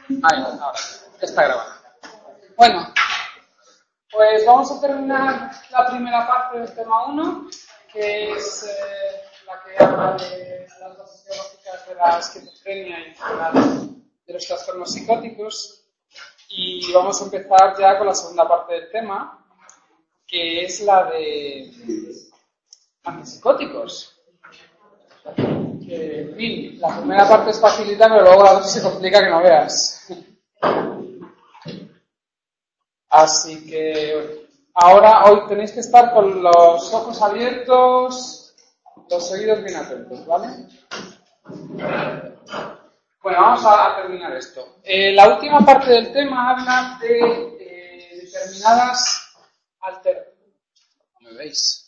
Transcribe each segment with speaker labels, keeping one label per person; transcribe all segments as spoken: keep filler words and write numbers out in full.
Speaker 1: Ahí, ahora, ya está grabando. Bueno, pues vamos a terminar la primera parte del tema uno, que es eh, la que habla de las bases biológicas de la esquizofrenia y en general de los trastornos psicóticos. Y vamos a empezar ya con la segunda parte del tema, que es la de antipsicóticos. Que, en fin, la primera parte es facilita, pero luego la otra se complica que no veas. Así que ahora, hoy tenéis que estar con los ojos abiertos, los oídos bien atentos, ¿vale? Bueno, vamos a, a terminar esto. Eh, la última parte del tema habla de eh, determinadas alteraciones. ¿Me veis?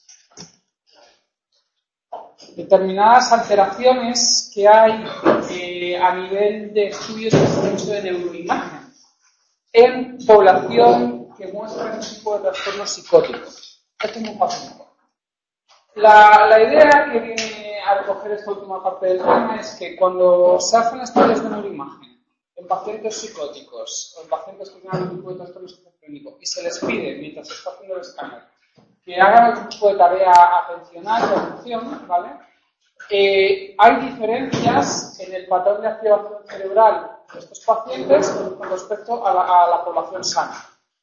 Speaker 1: Determinadas alteraciones que hay eh, a nivel de estudios de uso de neuroimagen en población que muestra un tipo de trastorno psicótico. Esto es muy fácil. La, la idea que viene a recoger esta última parte del tema es que cuando se hacen estudios de neuroimagen en pacientes psicóticos o en pacientes que tienen algún tipo de trastorno esquizofrénico y se les pide, mientras se está haciendo el escáner, que hagan algún tipo de tarea atencional de atención, ¿vale? Eh, hay diferencias en el patrón de activación cerebral de estos pacientes con respecto a la, a la población sana.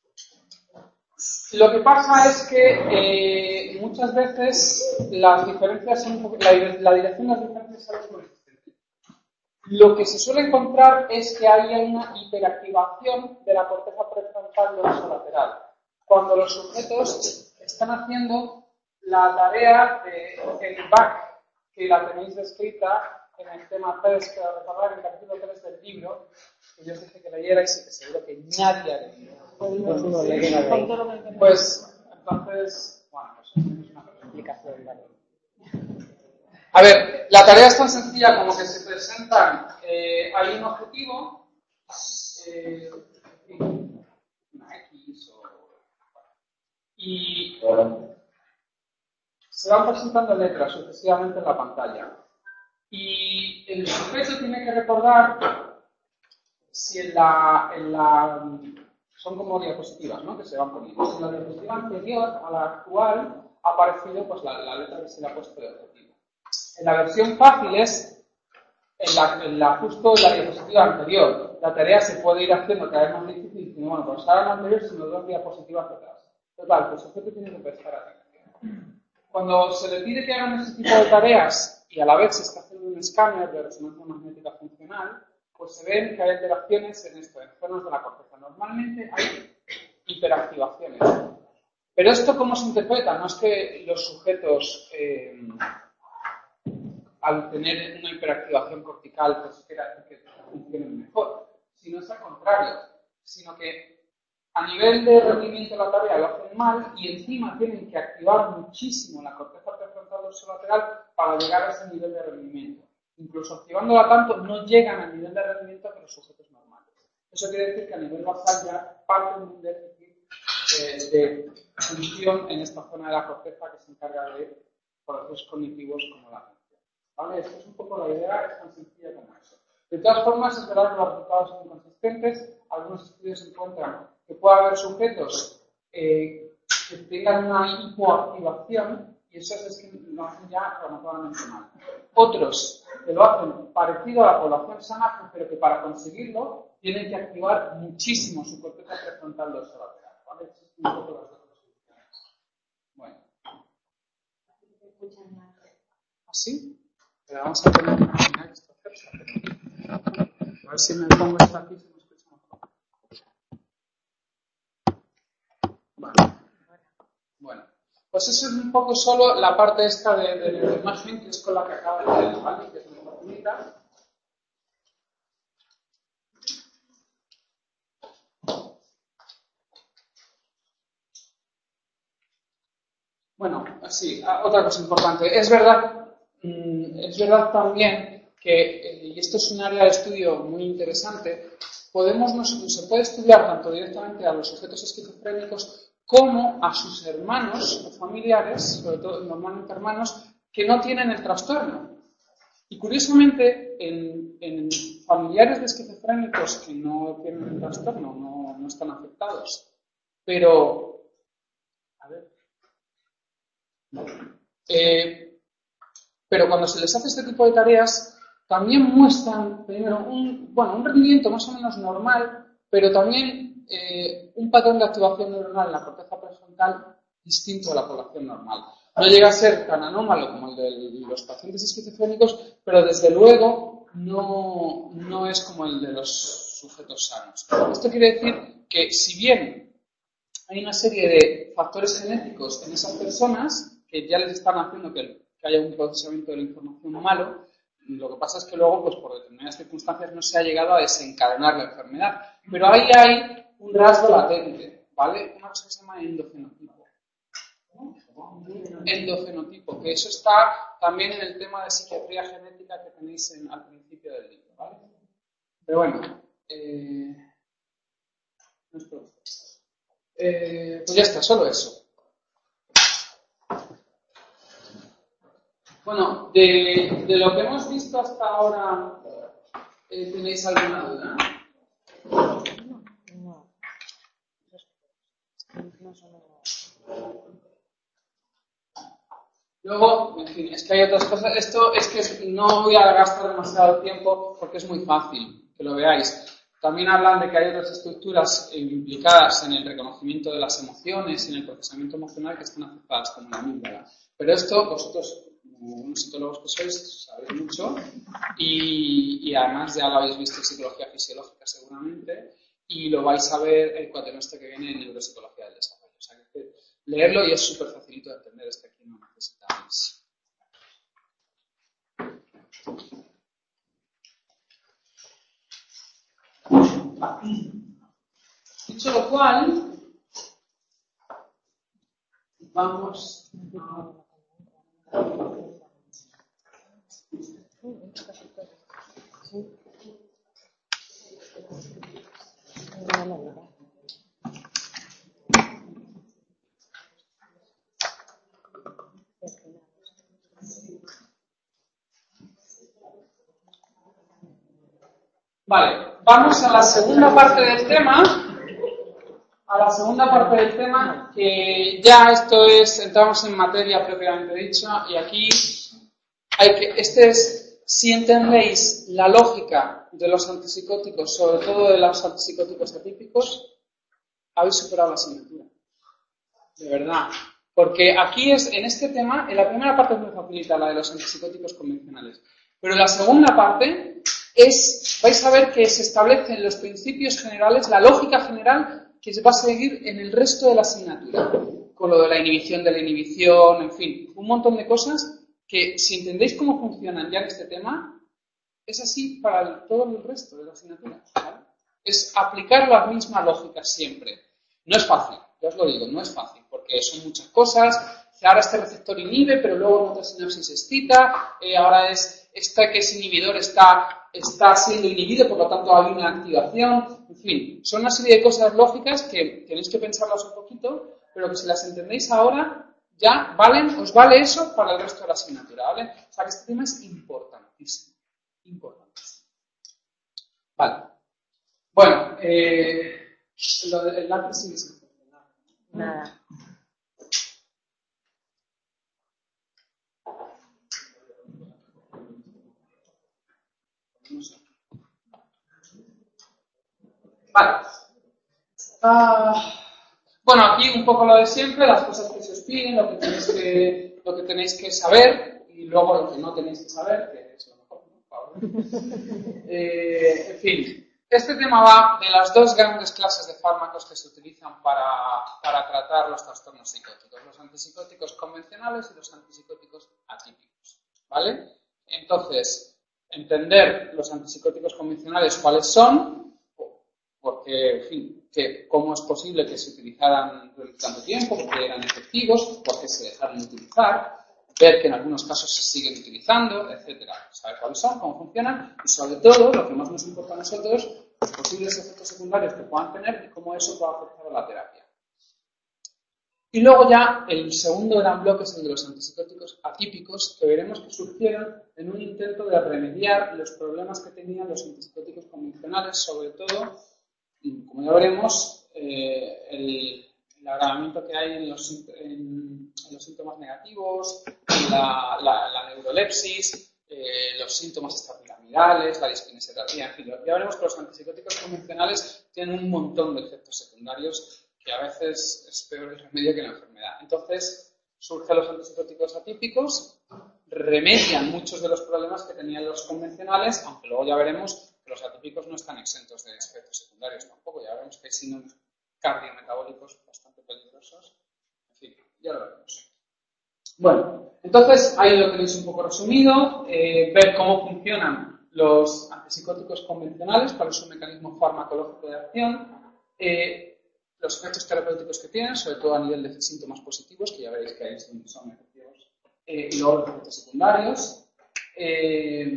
Speaker 1: Lo que pasa es que eh, muchas veces las diferencias son un poco, la, la dirección de las diferencias es muy existente. Lo que se suele encontrar es que hay una hiperactivación de la corteza prefrontal dorsolateral cuando los sujetos están haciendo la tarea del B A C, que la tenéis descrita en el tema tres, que os recordar en el capítulo tres del libro, que yo os dije que leyerais y que seguro que nadie ha leído. Pues, entonces, bueno, pues es una explicación, ¿vale? A ver, la tarea es tan sencilla como que se presentan, eh, hay un objetivo, eh, una X o... y se van presentando letras sucesivamente en la pantalla. Y el sujeto tiene que recordar si en la, en la... son como diapositivas, ¿no?, que se van poniendo. Si en la diapositiva anterior a la actual ha aparecido pues, la, la letra que se le ha puesto de objetivo. En la versión fácil es en la, en la, justo en la diapositiva anterior. La tarea se puede ir haciendo cada vez más difícil diciendo, bueno, pues ahora en la anterior sino dos diapositivas atrás. Total, el sujeto tiene que prestar atención. Cuando se le pide que hagan ese tipo de tareas y a la vez se está haciendo un escáner de resonancia magnética funcional, pues se ven que hay alteraciones en esto, en zonas de la corteza. Normalmente hay hiperactivaciones. Pero esto, ¿cómo se interpreta? No es que los sujetos, eh, al tener una hiperactivación cortical, pues quiera decir que funcionen mejor, sino es al contrario, sino que a nivel de rendimiento de la tarea lo hacen mal y encima tienen que activar muchísimo la corteza prefrontal dorsolateral para llegar a ese nivel de rendimiento. Incluso activándola tanto, no llegan al nivel de rendimiento que los sujetos normales. Eso quiere decir que a nivel basal ya parten de un déficit eh, de función en esta zona de la corteza que se encarga de procesos cognitivos como la atención. ¿Vale? Esto es un poco la idea, es tan sencilla como eso. De todas formas, es verdad que los resultados son inconsistentes. Algunos estudios encuentran que puede haber sujetos eh, que tengan una hipoactivación y esos es que lo hacen ya rematadamente mal. Otros que lo hacen parecido a la población sana, pero que para conseguirlo tienen que activar muchísimo su corteza prefrontal dorsolateral. ¿Vale? Existen un poco las dos posiciones. Bueno. ¿Así? Pero vamos a tener que imaginar esto cerca. A ver si me pongo esto aquí y se me escucha mejor. Vale. Bueno, pues eso es un poco solo la parte esta de, de la imagen, que es con la que acaba de ver, ¿vale? Que es muy facilita. Bueno, sí, otra cosa importante. Es verdad, es verdad también que, y esto es un área de estudio muy interesante, podemos, no, se puede estudiar tanto directamente a los sujetos esquizofrénicos como a sus hermanos o familiares, sobre todo normalmente hermanos, que no tienen el trastorno. Y curiosamente, en, en familiares de esquizofrénicos que no tienen el trastorno, no, no están afectados, pero, a ver, eh, pero cuando se les hace este tipo de tareas, también muestran primero un, bueno, un rendimiento más o menos normal, pero también eh, un patrón de activación neuronal en la corteza prefrontal distinto a la población normal. No llega a ser tan anómalo como el de los pacientes esquizofrénicos, pero desde luego no, no es como el de los sujetos sanos. Esto quiere decir que si bien hay una serie de factores genéticos en esas personas que ya les están haciendo que, que haya un procesamiento de la información malo, lo que pasa es que luego, pues por determinadas circunstancias, no se ha llegado a desencadenar la enfermedad. Pero ahí hay un rasgo latente, ¿vale? Una cosa que se llama endofenotipo. Endofenotipo, que eso está también en el tema de psiquiatría genética que tenéis en, al principio del libro, ¿vale? Pero bueno, eh, no es proceso. Eh, pues ya está, solo eso. Bueno, de, de lo que hemos visto hasta ahora, eh, ¿tenéis alguna duda?
Speaker 2: No, no. No solo...
Speaker 1: Luego, en fin, es que hay otras cosas. Esto es que no voy a gastar demasiado tiempo porque es muy fácil que lo veáis. También hablan de que hay otras estructuras implicadas en el reconocimiento de las emociones y en el procesamiento emocional que están afectadas, como la amígdala. Pero esto, vosotros, como unos psicólogos que sois, sabéis mucho y, y además ya lo habéis visto en psicología fisiológica seguramente y lo vais a ver el cuatrimestre que viene en neuropsicología del desarrollo. O sea, que leerlo y es súper facilito de entender, es que aquí no necesitáis. Dicho lo cual, vamos a... Vale, vamos a la segunda parte del tema. A la segunda parte del tema, que ya esto es, entramos en materia propiamente dicha, y aquí hay que, este es, si entendéis la lógica de los antipsicóticos, sobre todo de los antipsicóticos atípicos, habéis superado la asignatura. De verdad. Porque aquí es, en este tema, en la primera parte es muy facilita, la de los antipsicóticos convencionales. Pero en la segunda parte es, vais a ver que se establecen los principios generales, la lógica general que se va a seguir en el resto de la asignatura. Con lo de la inhibición de la inhibición, en fin, un montón de cosas que si entendéis cómo funcionan ya en este tema, es así para el, todo el resto de la asignatura, ¿vale? Es aplicar la misma lógica siempre. No es fácil, ya os lo digo, no es fácil, porque son muchas cosas. Ahora este receptor inhibe, pero luego en otra sinapsis excita. Eh, ahora es este que es inhibidor está, está siendo inhibido, por lo tanto hay una activación. En fin, son una serie de cosas lógicas que tenéis que pensarlas un poquito, pero que si las entendéis ahora, ya valen, os vale eso para el resto de la asignatura, ¿vale? O sea que este tema es importantísimo. Importantísimo. Vale. Bueno, eh, lo del lápiz sí es importante.
Speaker 2: Nada.
Speaker 1: Vale. Ah, bueno, aquí un poco lo de siempre, las cosas que se os piden, lo que tenéis que, lo que, tenéis que saber y luego lo que no tenéis que saber, que es lo mejor, ¿no? Por favor. Eh, en fin, este tema va de las dos grandes clases de fármacos que se utilizan para, para tratar los trastornos psicóticos, los antipsicóticos convencionales y los antipsicóticos atípicos, ¿vale? Entonces, entender los antipsicóticos convencionales cuáles son, porque, en fin, que cómo es posible que se utilizaran durante tanto tiempo, porque eran efectivos, porque se dejaron de utilizar, ver que en algunos casos se siguen utilizando, etcétera. Saber cuáles son, cómo funcionan y, sobre todo, lo que más nos importa a nosotros, los posibles efectos secundarios que puedan tener y cómo eso puede afectar a la terapia. Y luego ya el segundo gran bloque es el de los antipsicóticos atípicos, que veremos que surgieron en un intento de remediar los problemas que tenían los antipsicóticos convencionales, sobre todo, como ya veremos, eh, el, el agravamiento que hay en los, en, en los síntomas negativos, la, la, la neurolepsis, eh, los síntomas extrapiramidales, la diskinesia tardía, en fin, ya veremos que los antipsicóticos convencionales tienen un montón de efectos secundarios que a veces es peor el remedio que la enfermedad. Entonces, surgen los antipsicóticos atípicos, remedian muchos de los problemas que tenían los convencionales, aunque luego ya veremos que los atípicos no están exentos de efectos secundarios tampoco. Ya veremos que hay síndromes cardiometabólicos bastante peligrosos. En fin, ya lo veremos. Bueno, entonces ahí lo tenéis un poco resumido. Eh, ver cómo funcionan los antipsicóticos convencionales, cuál es su mecanismo farmacológico de acción. Eh, los efectos terapéuticos que tienen, sobre todo a nivel de síntomas positivos, que ya veréis que ahí son, son efectivos, eh, y luego los efectos secundarios. Eh,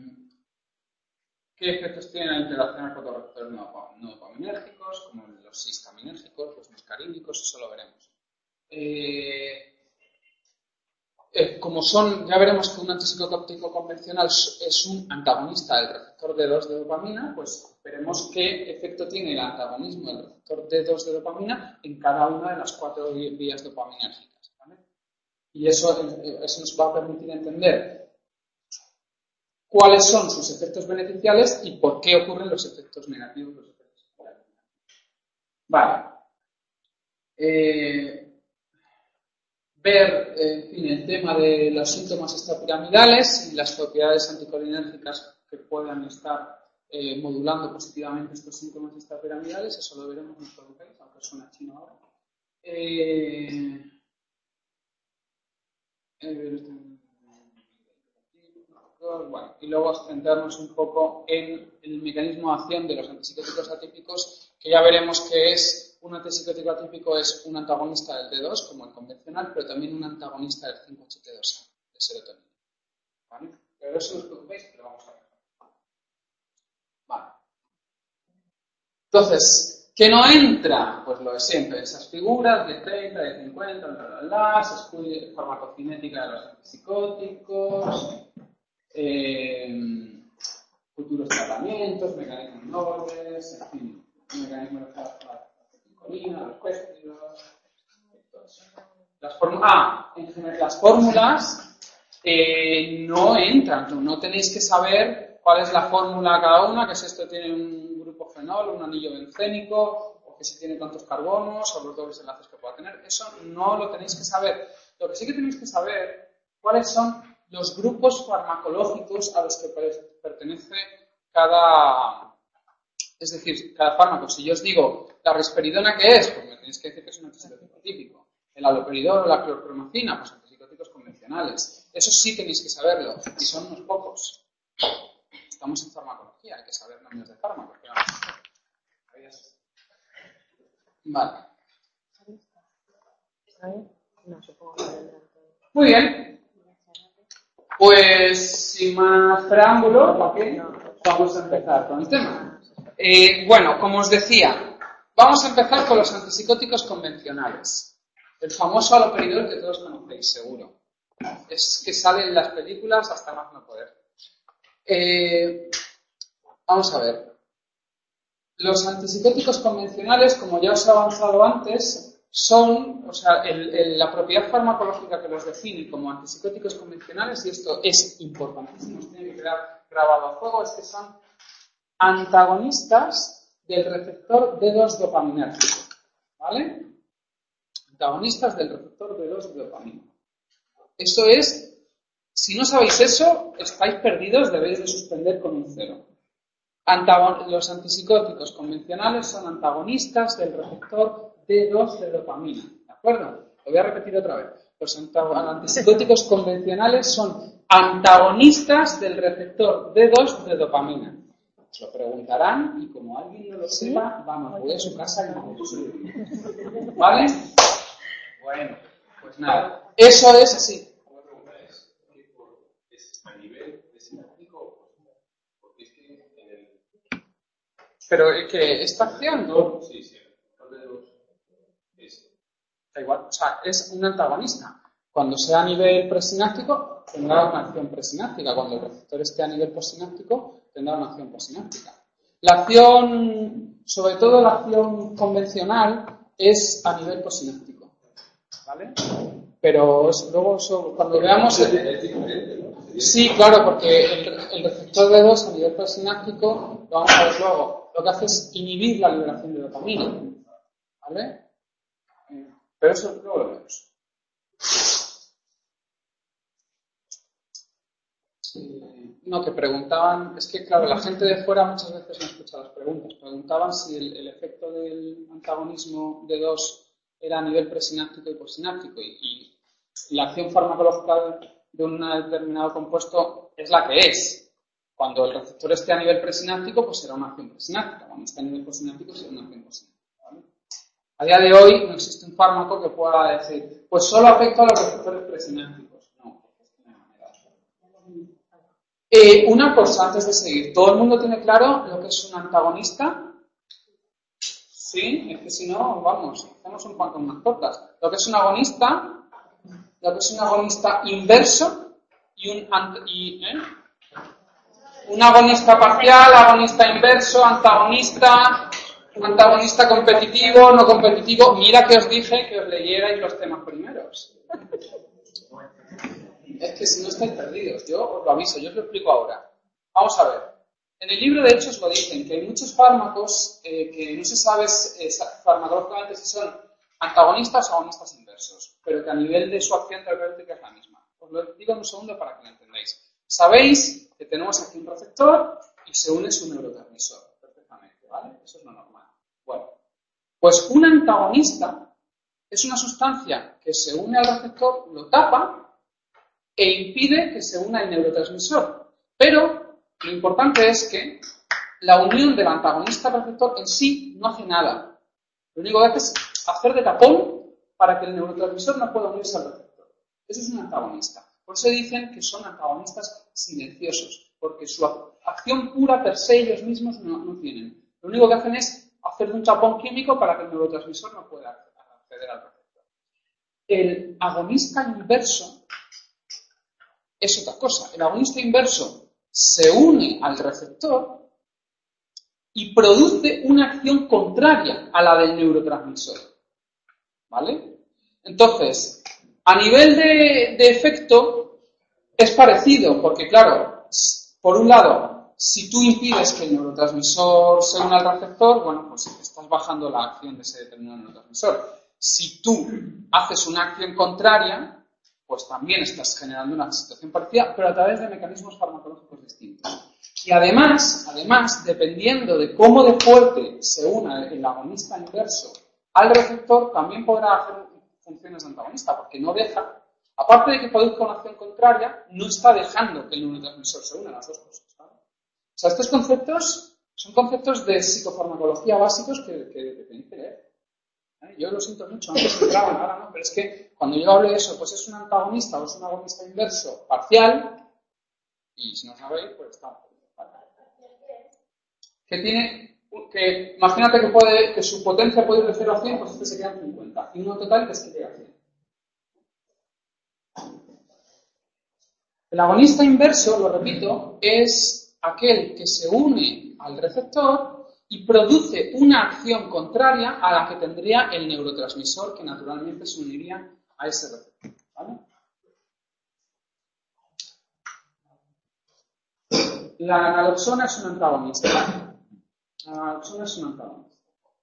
Speaker 1: ¿Qué efectos tienen la interacción con los receptores no dopaminérgicos, como los histaminérgicos, los muscarínicos? Eso lo veremos. Eh, eh, como son, ya veremos que un antipsicótico convencional es un antagonista del receptor D dos de dopamina, pues veremos qué efecto tiene el antagonismo del receptor D dos de dopamina en cada una de las cuatro vías dopaminérgicas, ¿vale? Y eso, eso nos va a permitir entender cuáles son sus efectos beneficiales y por qué ocurren los efectos negativos. Los efectos negativos. Vale. Eh, ver, en fin, el tema de los síntomas extrapiramidales y las propiedades anticolinérgicas que puedan estar eh, modulando positivamente estos síntomas extrapiramidales, eso lo veremos, no os preocupéis, aunque suena chino ahora. Eh, eh, Bueno, y luego centrarnos un poco en el mecanismo de acción de los antipsicóticos atípicos, que ya veremos que es un antipsicótico atípico es un antagonista del D dos, como el convencional, pero también un antagonista del cinco H T dos A, de serotonina. ¿Vale? Pero eso no os preocupéis, que lo vamos a ver. Vale. Entonces, ¿qué no entra? Pues lo de siempre, esas figuras de treinta, de cincuenta, bla, bla, bla, se estudia farmacocinética de los antipsicóticos, Eh, futuros tratamientos, mecanismos nobles, en fin, mecanismos de la acetilcolina, los péptidos, las fórmulas. Ah, en general, las fórmulas eh, no entran, no tenéis que saber cuál es la fórmula cada una, que si esto tiene un grupo fenol, un anillo bencénico, o que si tiene tantos carbonos, o los dobles enlaces que pueda tener, eso no lo tenéis que saber. Lo que sí que tenéis que saber, cuáles son los grupos farmacológicos a los que pertenece cada, es decir, cada fármaco. Si yo os digo, ¿la risperidona qué es? Pues me tenéis que decir que es un antipsicótico típico. El haloperidol o la clorpromacina, pues antipsicóticos convencionales. Eso sí tenéis que saberlo, y son unos pocos. Estamos en farmacología, hay que saber nombres de fármacos. Vale. Muy bien. Pues, sin más preámbulo, ¿okay? Vamos a empezar con el tema. Eh, bueno, como os decía, vamos a empezar con los antipsicóticos convencionales. El famoso haloperidol que todos conocéis, seguro. Es que sale en las películas hasta más no poder. Eh, vamos a ver. Los antipsicóticos convencionales, como ya os he avanzado antes, son, o sea, el, el, la propiedad farmacológica que los define como antipsicóticos convencionales, y esto es importantísimo, os tiene que quedar grabado a fuego, es que son antagonistas del receptor D dos dopaminérgico, ¿vale? Antagonistas del receptor D dos de dopamina. Eso es, si no sabéis eso, estáis perdidos, debéis de suspender con un cero. Antagon- los antipsicóticos convencionales son antagonistas del receptor D dos de dopamina, ¿de acuerdo? Lo voy a repetir otra vez. Los antipsicóticos convencionales son antagonistas del receptor D dos de dopamina. Os lo preguntarán y como alguien no lo sepa, vamos, voy a su casa y no lo sé. ¿Vale? Bueno, pues nada. Eso es así. ¿Pero que esta acción?
Speaker 3: Sí, sí.
Speaker 1: Da igual, o sea, es un antagonista. Cuando sea a nivel presináptico, tendrá una acción presináptica. Cuando el receptor esté a nivel postsináptico, tendrá una acción postsináptica. La acción, sobre todo la acción convencional, es a nivel postsináptico. ¿Vale? Pero eso, luego, eso, cuando veamos... El... Sí, claro, porque el, el receptor B dos a nivel presináptico, lo vamos a ver luego, lo que hace es inhibir la liberación de dopamina. ¿Vale? Pero eso luego lo vemos. No, que preguntaban, es que claro, la gente de fuera muchas veces no escucha las preguntas. Preguntaban si el, el efecto del antagonismo de dos era a nivel presináptico y postsináptico. Y, y la acción farmacológica de un determinado compuesto es la que es. Cuando el receptor esté a nivel presináptico, pues será una acción presináptica. Cuando esté a nivel postsináptico, será una acción postsináptica. ¿Vale? A día de hoy no existe un fármaco que pueda decir, pues solo afecta a los receptores presinápticos. No, de ninguna manera. Eh, una cosa antes de seguir, ¿todo el mundo tiene claro lo que es un antagonista? Sí, es que si no, vamos, hacemos un pan con unas tortas. Lo que es un agonista, lo que es un agonista inverso y un y, ¿eh? un agonista parcial, agonista inverso, antagonista, antagonista competitivo, no competitivo. Mira que os dije que os leyerais los temas primeros. Es que si no estáis perdidos, yo os lo aviso, yo os lo explico ahora. Vamos a ver. En el libro, de hecho, os lo dicen, que hay muchos fármacos eh, que no se sabe eh, farmacológicamente si son antagonistas o agonistas inversos, pero que a nivel de su acción terapéutica es la misma. Os lo digo en un segundo para que lo entendáis. Sabéis que tenemos aquí un receptor y se une su neurotransmisor perfectamente, ¿vale? Eso es lo normal. Bueno, pues un antagonista es una sustancia que se une al receptor, lo tapa e impide que se una el neurotransmisor. Pero lo importante es que la unión del antagonista al receptor en sí no hace nada. Lo único que hace es hacer de tapón para que el neurotransmisor no pueda unirse al receptor. Eso es un antagonista. Por eso dicen que son antagonistas silenciosos, porque su acción pura per se ellos mismos no, no tienen. Lo único que hacen es hacer un tapón químico para que el neurotransmisor no pueda acceder al receptor. El agonista inverso es otra cosa. El agonista inverso se une al receptor y produce una acción contraria a la del neurotransmisor. ¿Vale? Entonces, a nivel de, de efecto es parecido, porque claro, por un lado, si tú impides que el neurotransmisor se una al receptor, bueno, pues estás bajando la acción de ese determinado neurotransmisor. Si tú haces una acción contraria, pues también estás generando una situación parecida, pero a través de mecanismos farmacológicos distintos. Y además, además, dependiendo de cómo de fuerte se una el agonista inverso al receptor, también podrá hacer funciones de antagonista, porque no deja, aparte de que produzca una acción contraria, no está dejando que el neurotransmisor se una, las dos cosas, ¿vale? O sea, estos conceptos son conceptos de psicofarmacología básicos que, que, que tenéis que leer. ¿Eh? Yo lo siento mucho, antes entraban, ahora no, pero es que cuando yo hablo de eso, pues es un antagonista o es un agonista inverso parcial, y si no sabéis, pues está. ¿Vale? Que tiene, que imagínate que, puede, que su potencia puede ir de cero a cien, pues este se queda en cincuenta, y uno total que es que llega a cien. El agonista inverso, lo repito, es aquel que se une al receptor y produce una acción contraria a la que tendría el neurotransmisor que naturalmente se uniría a ese receptor. ¿Vale? La naloxona es un antagonista. La naloxona es un antagonista.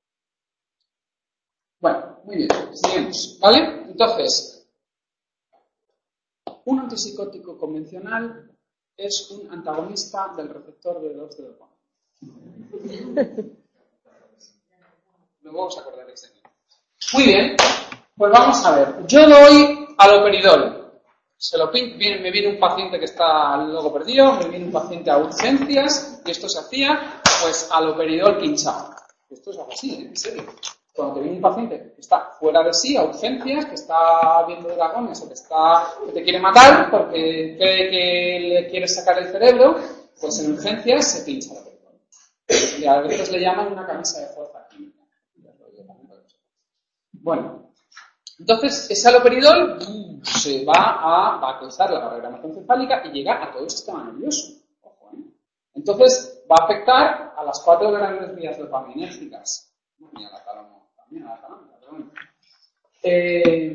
Speaker 1: Bueno, muy bien, seguimos, ¿vale? Entonces, un antipsicótico convencional es un antagonista del receptor B dos de dopamina. Luego os acordaréis de mí. Muy bien, pues vamos a ver. Yo doy haloperidol. Se lo pin- viene, me viene un paciente que está luego perdido, me viene un paciente a urgencias y esto se hacía, pues haloperidol pinchado. Esto es algo así, ¿eh? En serio. Cuando te viene un paciente que está fuera de sí, a urgencias, que está viendo dragones o que, está, que te quiere matar porque cree que le quieres sacar el cerebro, pues en urgencias se pincha haloperidol. Y a veces le llaman una camisa de fuerza química. Bueno, Entonces, ese haloperidol ¡bum!, se va a, va a causar la barrera encefálica y llega a todo el sistema nervioso. Ojo, ¿eh? Entonces, va a afectar a las cuatro grandes vías dopaminérgicas. Y a la talamo, también a la talamo, perdón. Eh,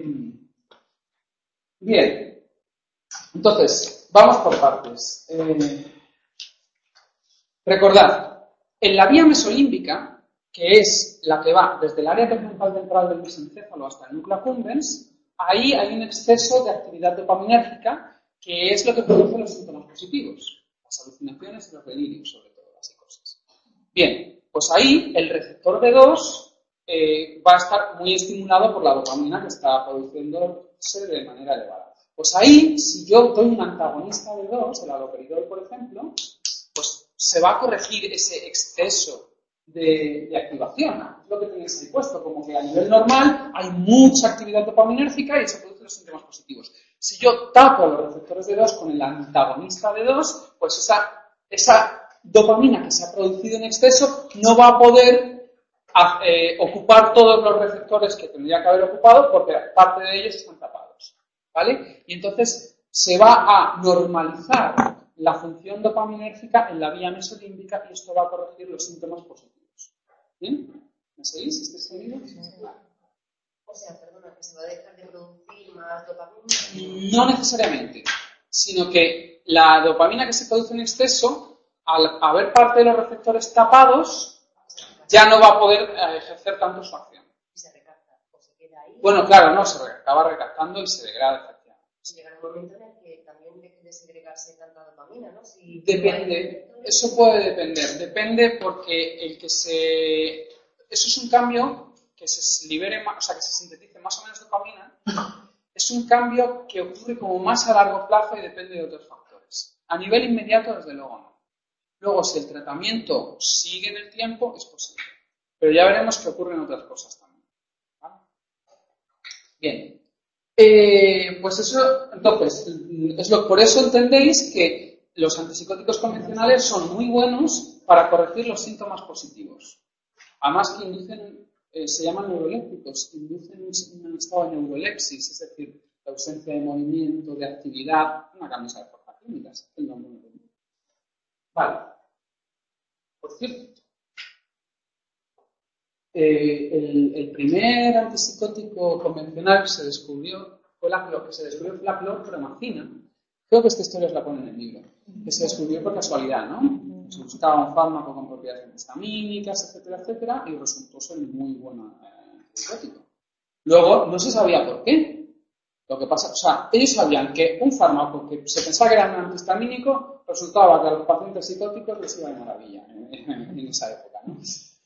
Speaker 1: bien. Entonces, vamos por partes. Eh, recordad, en la vía mesolímbica, que es la que va desde el área tegmental ventral del mesencéfalo hasta el núcleo accumbens, ahí hay un exceso de actividad dopaminérgica que es lo que produce los síntomas positivos, las alucinaciones y los delirios, sobre todo, las psicosis. Bien, pues ahí el receptor B dos eh, va a estar muy estimulado por la dopamina que está produciéndose de manera elevada. Pues ahí, si yo doy un antagonista B dos, el haloperidol, por ejemplo, pues se va a corregir ese exceso de, de activación. Es lo que tenéis ahí puesto, como que a nivel normal hay mucha actividad dopaminérgica y se producen los síntomas positivos. Si yo tapo los receptores B dos con el antagonista B dos, pues esa, esa dopamina que se ha producido en exceso no va a poder eh, ocupar todos los receptores que tendría que haber ocupado porque parte de ellos están tapados, ¿vale? Y entonces se va a normalizar la función dopaminérgica en la vía mesolímbica y esto va a corregir los síntomas positivos. ¿Bien? ¿Me seguís? ¿Este sonido?
Speaker 3: O sea, perdona, que se va a dejar de producir más dopamina.
Speaker 1: No necesariamente, sino que la dopamina que se produce en exceso, al haber parte de los receptores tapados, ya no va a poder ejercer tanto su acción.
Speaker 3: ¿Y se recapta? ¿O se queda ahí?
Speaker 1: Bueno, claro, no, se acaba recaptando y se degrada efectivamente.
Speaker 3: Llegará un momento en el que también deje de segregarse tanta dopamina, ¿no? Si
Speaker 1: Depende, eso puede depender, depende porque el que se... Eso es un cambio que se libere, más, o sea, que se sintetice más o menos dopamina, es un cambio que ocurre como más a largo plazo y depende de otros factores. A nivel inmediato, desde luego no. Luego, si el tratamiento sigue en el tiempo, es posible. Pero ya veremos que ocurren otras cosas también. ¿Vale? Bien. Eh, pues eso, entonces, es lo, por eso entendéis que los antipsicóticos convencionales son muy buenos para corregir los síntomas positivos. Además que inducen, eh, se llaman neurolépticos, inducen un, un estado de neurolepsis, es decir, la ausencia de movimiento, de actividad, una camisa de fuerzas químicas, el nombre no tiene. Vale. Por cierto, eh, el, el primer antipsicótico convencional que se descubrió fue la, lo que se descubrió fue la clorpromacina. Creo que esta historia os la pone en el libro. Que se descubrió por casualidad, ¿no? Se buscaba un fármaco con propiedades antihistamínicas, etcétera, etcétera, y resultó ser muy buen eh, antipsicótico. Luego, no se sabía por qué. Lo que pasa, o sea, ellos sabían que un fármaco que se pensaba que era un antihistamínico resultaba que a los pacientes psicóticos les iba de maravilla en, en, en esa época, ¿no?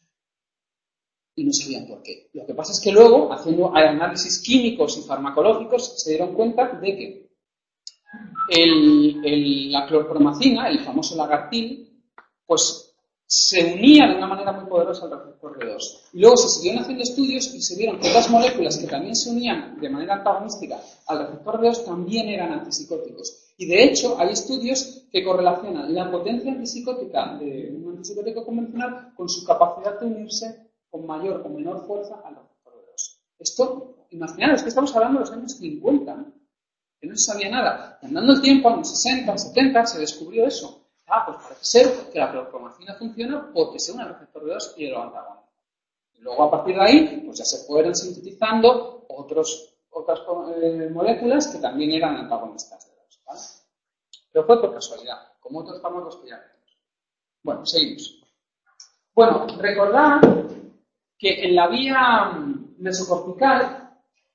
Speaker 1: Y no sabían por qué. Lo que pasa es que luego, haciendo análisis químicos y farmacológicos, se dieron cuenta de que el, el, la clorpromacina, el famoso lagartil, pues se unía de una manera muy poderosa al receptor B dos. Y luego se siguieron haciendo estudios y se vieron que otras moléculas que también se unían de manera antagonística al receptor B dos también eran antipsicóticos. Y de hecho hay estudios que correlacionan la potencia antipsicótica de un antipsicótico convencional con su capacidad de unirse con mayor o menor fuerza al receptor B dos. Esto, imaginaros que estamos hablando de los años cincuenta, ¿no? Que no se sabía nada. Y andando el tiempo, en los sesenta, setenta, se descubrió eso. Ah, pues parece ser que la clorpromacina funciona porque se une al receptor B dos y lo antagoniza. Y luego, a partir de ahí, pues ya se fueron sintetizando otros, otras eh, moléculas que también eran antagonistas de B dos, ¿vale? Pero fue por casualidad, como otros fármacos que ya vemos. Bueno, seguimos. Bueno, recordad que en la vía mesocortical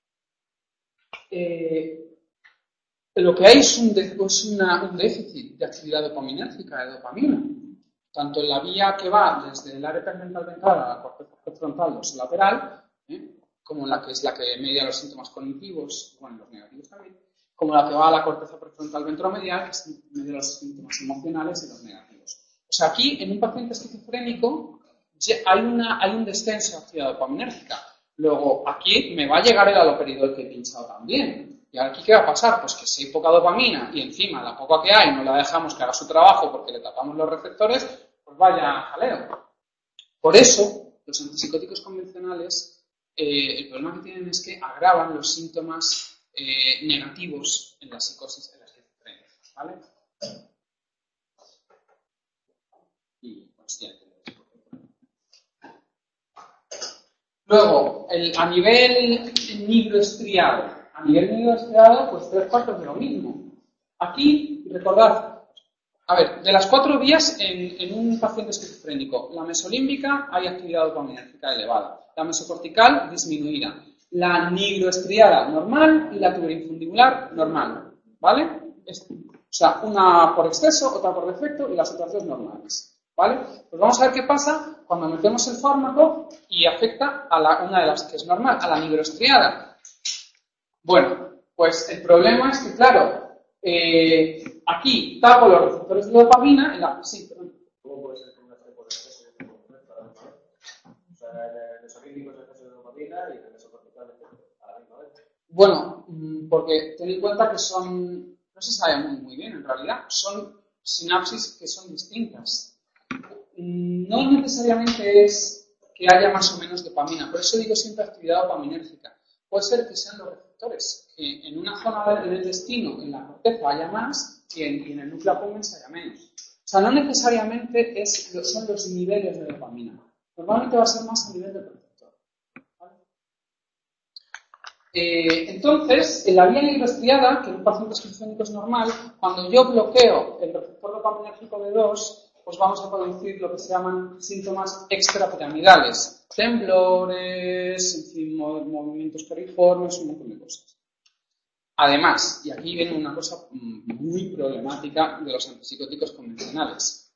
Speaker 1: eh, lo que hay es, un, de, es una, un déficit de actividad dopaminérgica, de dopamina, tanto en la vía que va desde el área tegmental ventral a la corteza prefrontal dorsolateral, ¿eh? como en la que es la que media los síntomas cognitivos, bueno, los negativos también, como la que va a la corteza prefrontal ventromedial, que media los síntomas emocionales y los negativos. O sea, aquí, en un paciente esquizofrénico, hay, una, hay un descenso de actividad dopaminérgica. Luego, aquí me va a llegar el haloperidol que he pinchado también. ¿Y aquí qué va a pasar? Pues que si hay poca dopamina y encima la poca que hay no la dejamos que haga su trabajo porque le tapamos los receptores, pues vaya jaleo. Por eso, los antipsicóticos convencionales eh, el problema que tienen es que agravan los síntomas eh, negativos en la psicosis, en la esquizofrenia, ¿vale? Y pues ya entendéis por qué. Luego, el, a nivel nigroestriado, a nivel nigroestriado, pues tres cuartos de lo mismo. Aquí, recordad, a ver, de las cuatro vías en, en un paciente esquizofrénico, la mesolímbica hay actividad dopaminérgica elevada, la mesocortical disminuida, la nigroestriada normal y la tuberinfundibular normal, ¿vale? Es, o sea, una por exceso, otra por defecto y las otras dos normales, ¿vale? Pues vamos a ver qué pasa cuando metemos el fármaco y afecta a la, una de las que es normal, a la nigroestriada. Bueno, pues el problema es que, claro, eh, aquí tapo los receptores de dopamina en la... Sí, perdón.
Speaker 4: ¿Cómo puede ser que una esté por exceso de dopamina? O sea, el mesolímbico es exceso de dopamina y el mesocortical a la misma vez.
Speaker 1: Bueno, porque ten en cuenta que son, no se sabe muy, muy bien en realidad, son sinapsis que son distintas. No necesariamente es que haya más o menos dopamina, por eso digo siempre actividad dopaminérgica. Puede ser que sean los receptores, que en una zona del intestino, en la corteza, haya más y en, y en el núcleo accumbens haya menos. O sea, no necesariamente es, son los niveles de dopamina. Normalmente va a ser más a nivel del receptor. ¿Vale? Eh, entonces, en la vía nigroestriada, que en un paciente esquizofrénico es normal, cuando yo bloqueo el receptor dopaminérgico B dos, pues vamos a producir lo que se llaman síntomas extrapiramidales. Temblores, en fin, movimientos periformes, un montón de cosas. Además, y aquí viene una cosa muy problemática de los antipsicóticos convencionales.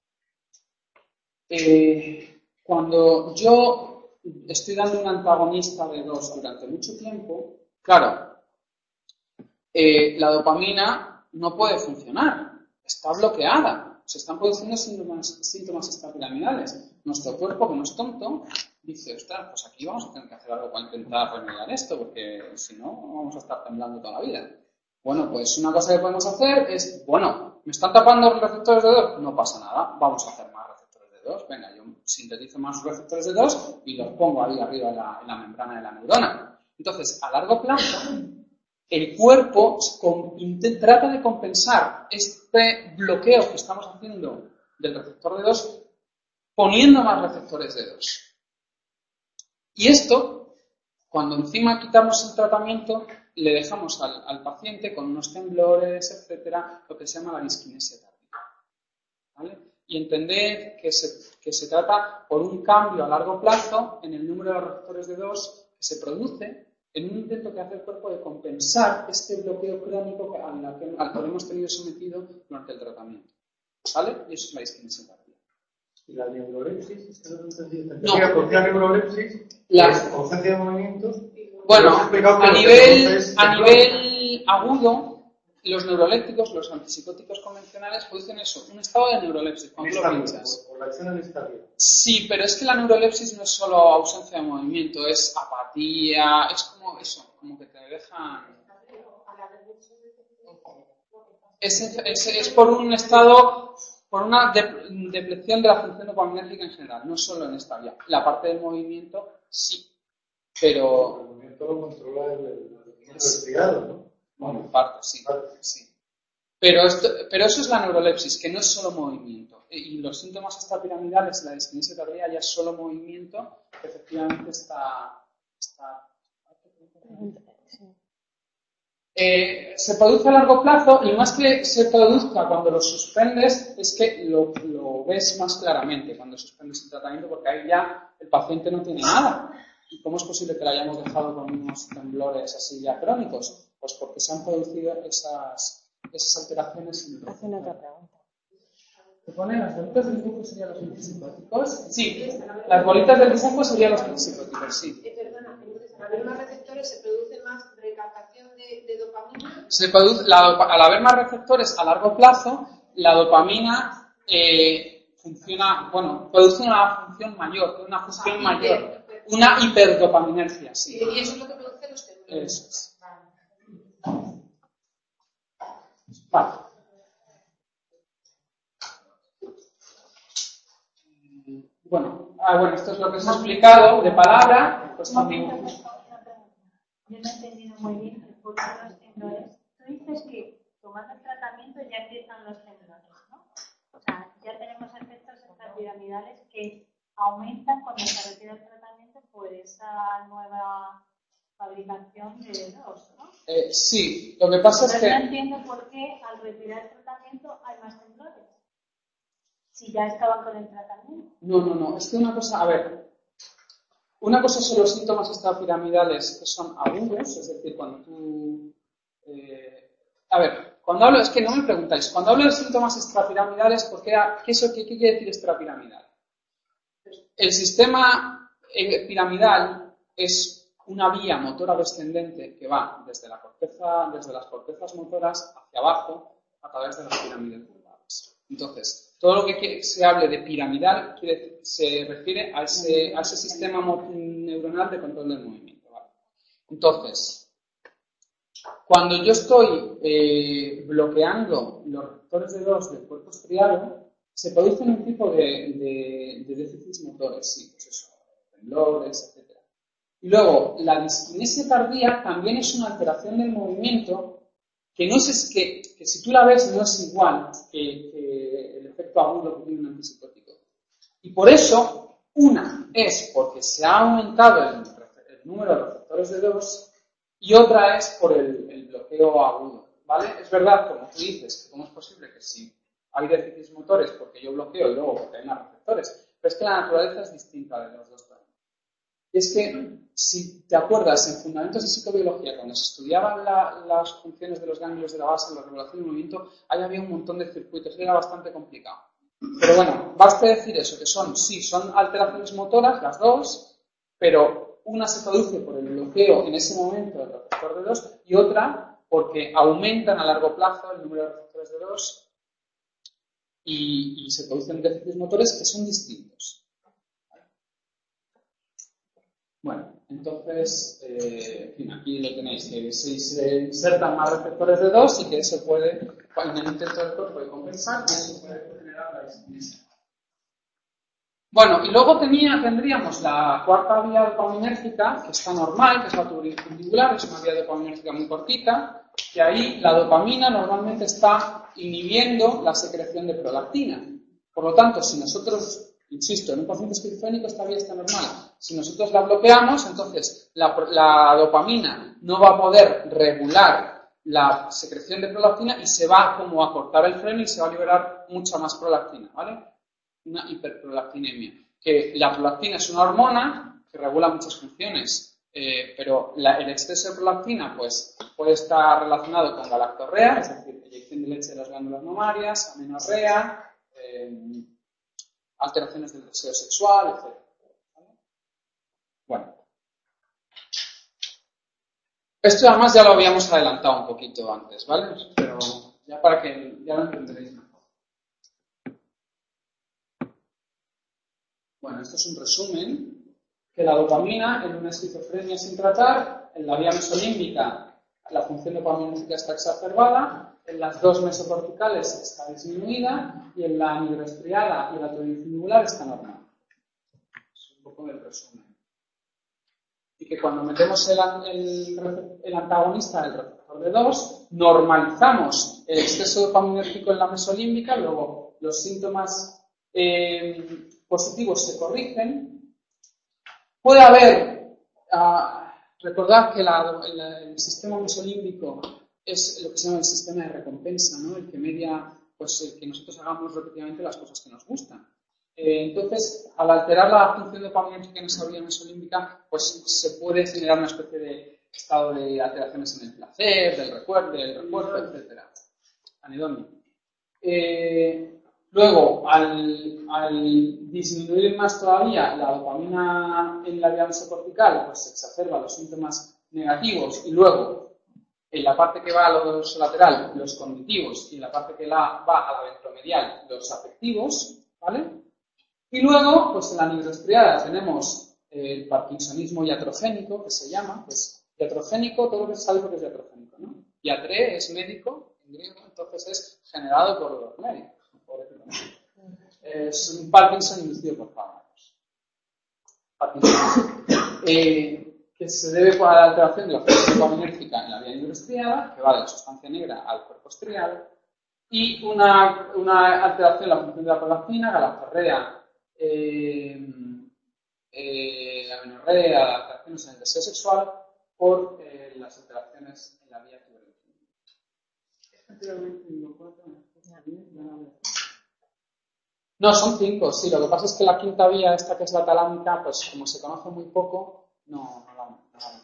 Speaker 1: Eh, cuando yo estoy dando un antagonista B dos durante mucho tiempo, claro, eh, la dopamina no puede funcionar, está bloqueada. Se están produciendo síntomas, síntomas extrapiramidales. Nuestro cuerpo, que no es tonto, dice, ostras, pues aquí vamos a tener que hacer algo para intentar remediar esto, porque si no, vamos a estar temblando toda la vida. Bueno, pues una cosa que podemos hacer es, bueno, ¿me están tapando los receptores de dos? No pasa nada, vamos a hacer más receptores de dos. Venga, yo sintetizo más receptores de dos y los pongo ahí arriba en la, en la membrana de la neurona. Entonces, a largo plazo, el cuerpo trata de compensar este bloqueo que estamos haciendo del receptor de dos poniendo más receptores de dos. Y esto, cuando encima quitamos el tratamiento, le dejamos al, al paciente con unos temblores, etcétera, lo que se llama la disquinesia tárdica. ¿Vale? Y entender que se, que se trata por un cambio a largo plazo en el número de receptores de dos que se produce en un intento que hace el cuerpo de compensar este bloqueo crónico al, al que hemos tenido sometido durante el tratamiento. ¿Vale? Y eso es la disquinesia tárdica.
Speaker 4: ¿Y la neurolepsis?
Speaker 1: No.
Speaker 4: ¿Por qué la neurolepsis?
Speaker 1: La
Speaker 4: ausencia de movimiento.
Speaker 1: Bueno, a nivel, a nivel agudo, los neurolépticos, los antipsicóticos convencionales, producen eso, un estado de neurolepsis. Cuando lo pinchas.
Speaker 4: Por la acción en esta vía.
Speaker 1: Sí, pero es que la neurolepsis no es solo ausencia de movimiento, es apatía, es como eso, como que te dejan... Es, es, es por un estado, por una de, depleción de la función dopaminérgica en general, no solo en esta vía. La parte del movimiento, sí, pero...
Speaker 4: El movimiento lo controla el, el resfriado, ¿no?
Speaker 1: Bueno, en parte, sí. sí. Pero, esto, pero eso es la neurolepsis, que no es solo movimiento. Y los síntomas extrapiramidales, la disquinesia tardía, ya es solo movimiento, que efectivamente está... está... Eh, se produce a largo plazo y más que se produzca cuando lo suspendes, es que lo, lo ves más claramente cuando suspendes el tratamiento, porque ahí ya el paciente no tiene nada. ¿Y cómo es posible que lo hayamos dejado con unos temblores así ya crónicos? Pues porque se han producido esas, esas alteraciones en el
Speaker 2: Hace una otra pregunta.
Speaker 1: ¿Te pone las bolitas del dibujo serían los antipsicóticos? Sí, las bolitas del dibujo serían los antipsicóticos, sí.
Speaker 3: Eh, perdona, entonces al haber más receptores se produce más recaptación de, de dopamina.
Speaker 1: Se produce, la, al haber más receptores a largo plazo, la dopamina eh, funciona, bueno, produce una función mayor, una función ah, mayor, hiper, hiper. Una hiperdopaminergia, sí.
Speaker 3: Y eso es lo que produce los temblores.
Speaker 1: Eso es. Vale. Bueno, ah, bueno, esto es lo que os he explicado de palabra. respuesta
Speaker 5: Un momento,
Speaker 1: muy...
Speaker 5: por favor, una pregunta. Yo no he entendido muy bien el por qué los temblores. Tú dices que tomando el tratamiento ya empiezan los temblores, ¿no? O sea, ya tenemos efectos extrapiramidales que aumentan cuando se retira el tratamiento por esa nueva fabricación de dos, ¿no?
Speaker 1: Eh, sí, lo que pasa es
Speaker 5: Pero no
Speaker 1: que...
Speaker 5: entiendo por qué al retirar el tratamiento hay más temblores. Si ya estaban con el tratamiento.
Speaker 1: No, no, no, es que una cosa, a ver, una cosa son los síntomas extrapiramidales que son agudos, es decir, cuando tú... Eh, a ver, cuando hablo, es que no me preguntáis, cuando hablo de síntomas extrapiramidales, ¿por qué, qué, eso, qué, qué quiere decir extrapiramidal? El sistema eh, piramidal es una vía motora descendente que va desde, la corteza, desde las cortezas motoras hacia abajo a través de las pirámides nervales. Entonces, todo lo que se hable de piramidal quiere, se refiere a ese, a ese sistema neuronal de control del movimiento. ¿Vale? Entonces, cuando yo estoy eh, bloqueando los receptores de dos del cuerpo estriado, se producen un tipo de, de, de déficits motores, sí, pues eso, temblores, etcétera. Y luego, la diskinesia tardía también es una alteración del movimiento que no es que, que si tú la ves no es igual que, que el efecto agudo que tiene un antipsicótico. Y por eso, una es porque se ha aumentado el, el número de receptores de dos y otra es por el, el bloqueo agudo, ¿vale? Es verdad, como tú dices, que cómo es posible que si hay déficits motores porque yo bloqueo y luego porque hay más receptores, pero es que la naturaleza es distinta de los dos también. Y es que, si te acuerdas, en Fundamentos de Psicobiología, cuando se estudiaban la, las funciones de los ganglios de la base, la regulación del movimiento, ahí había un montón de circuitos y era bastante complicado. Pero bueno, basta decir eso, que son, sí, son alteraciones motoras, las dos, pero una se produce por el bloqueo en ese momento del receptor de dos y otra porque aumentan a largo plazo el número de receptores de dos y, y se producen déficits motores que son distintos. Bueno, entonces, eh, en fin, aquí lo tenéis, que si se insertan más receptores de dos y que se puede, en el intento del cuerpo de compensar, y eso puede generar la diskinesia. Bueno, y luego tenía, tendríamos la cuarta vía dopaminérgica, que está normal, que es la tubular, es una vía dopaminérgica muy cortita, que ahí la dopamina normalmente está inhibiendo la secreción de prolactina. Por lo tanto, si nosotros... Insisto, en un paciente esquizofrénico esta vía está normal. Si nosotros la bloqueamos, entonces la, la dopamina no va a poder regular la secreción de prolactina y se va como a cortar el freno y se va a liberar mucha más prolactina, ¿vale? Una hiperprolactinemia. Que la prolactina es una hormona que regula muchas funciones, eh, pero la, el exceso de prolactina pues, puede estar relacionado con galactorrea, es decir, eyección de leche de las glándulas mamarias, amenorrea, eh, alteraciones del deseo sexual, etcétera. ¿Vale? Bueno. Esto además ya lo habíamos adelantado un poquito antes, ¿vale? Pero ya para que ya lo entenderéis mejor. Bueno, esto es un resumen, que la dopamina en una esquizofrenia sin tratar, en la vía mesolímbica la función dopaminérgica está exacerbada, en las dos mesocorticales está disminuida y en la nigroestriada y la tridifundibular está normal. Es un poco el resumen. Y que cuando metemos el, el, el antagonista del receptor de dos, normalizamos el exceso dopaminérgico en la mesolímbica, luego los síntomas eh, positivos se corrigen. Puede haber, uh, recordad que la, el, el sistema mesolímbico es lo que se llama el sistema de recompensa, ¿no? El que media, pues, el que nosotros hagamos repetidamente las cosas que nos gustan. Eh, entonces, al alterar la función dopaminérgica en esa vía mesolímbica, pues se puede generar una especie de estado de alteraciones en el placer, del recuerdo, del recuerdo, etcétera. Anhedonia. Eh, luego, al, al disminuir más todavía la dopamina en la vía mesocortical, pues se exacerban los síntomas negativos y luego en la parte que va a lo lateral, los cognitivos, y en la parte que la, va a la ventromedial, los afectivos, ¿vale? Y luego, pues en la nigroestriada tenemos el parkinsonismo iatrogénico, que se llama, que es iatrogénico, todo lo que se sabe porque es iatrogénico, ¿no? Iatre es médico, en griego, entonces es generado por los médicos, por decirlo así. Es un Parkinson inducido por fármacos. Parkinsonismo. eh, que se debe a la alteración de la función dopaminérgica en la vía indoestriada, que va de la sustancia negra al cuerpo estriado, y una, una alteración de la función de la prolactina, galatorrea, eh, eh, la amenorrea, alteraciones en el deseo sexual, por eh, las alteraciones en la vía tuberosa. No, son cinco, sí. Lo que pasa es que la quinta vía, esta que es la talámica, pues como se conoce muy poco, no, no la no la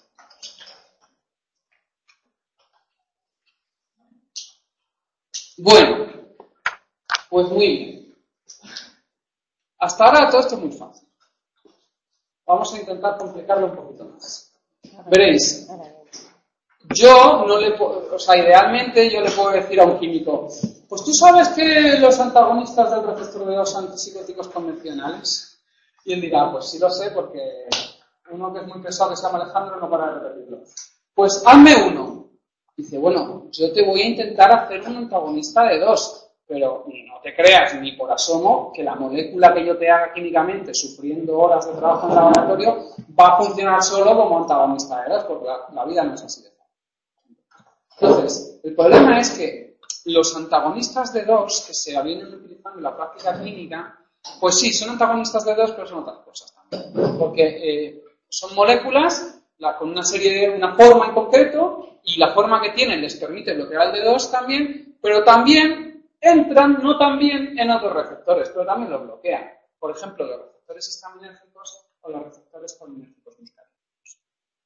Speaker 1: Bueno, pues muy bien. Hasta ahora todo esto es muy fácil. Vamos a intentar complicarlo un poquito más. Veréis, yo no le puedo, o sea, idealmente yo le puedo decir a un químico, pues tú sabes que los antagonistas del receptor de dos antipsicóticos convencionales, y él dirá, pues sí lo sé porque uno que es muy pesado que se llama Alejandro no para de repetirlo. Pues hazme uno. Dice, bueno, yo te voy a intentar hacer un antagonista de dos, pero no te creas ni por asomo que la molécula que yo te haga químicamente, sufriendo horas de trabajo en el laboratorio, va a funcionar solo como antagonista de dos, porque la, la vida no es así de fácil. Entonces, el problema es que los antagonistas de dos que se vienen utilizando en la práctica clínica, pues sí, son antagonistas de dos, pero son otras cosas también. Porque eh, son moléculas la, con una serie de, una forma en concreto, y la forma que tienen les permite bloquear el D dos también, pero también entran, no también, en otros receptores, pero también los bloquean. Por ejemplo, los receptores histaminérgicos o los receptores colinérgicos muscarínicos.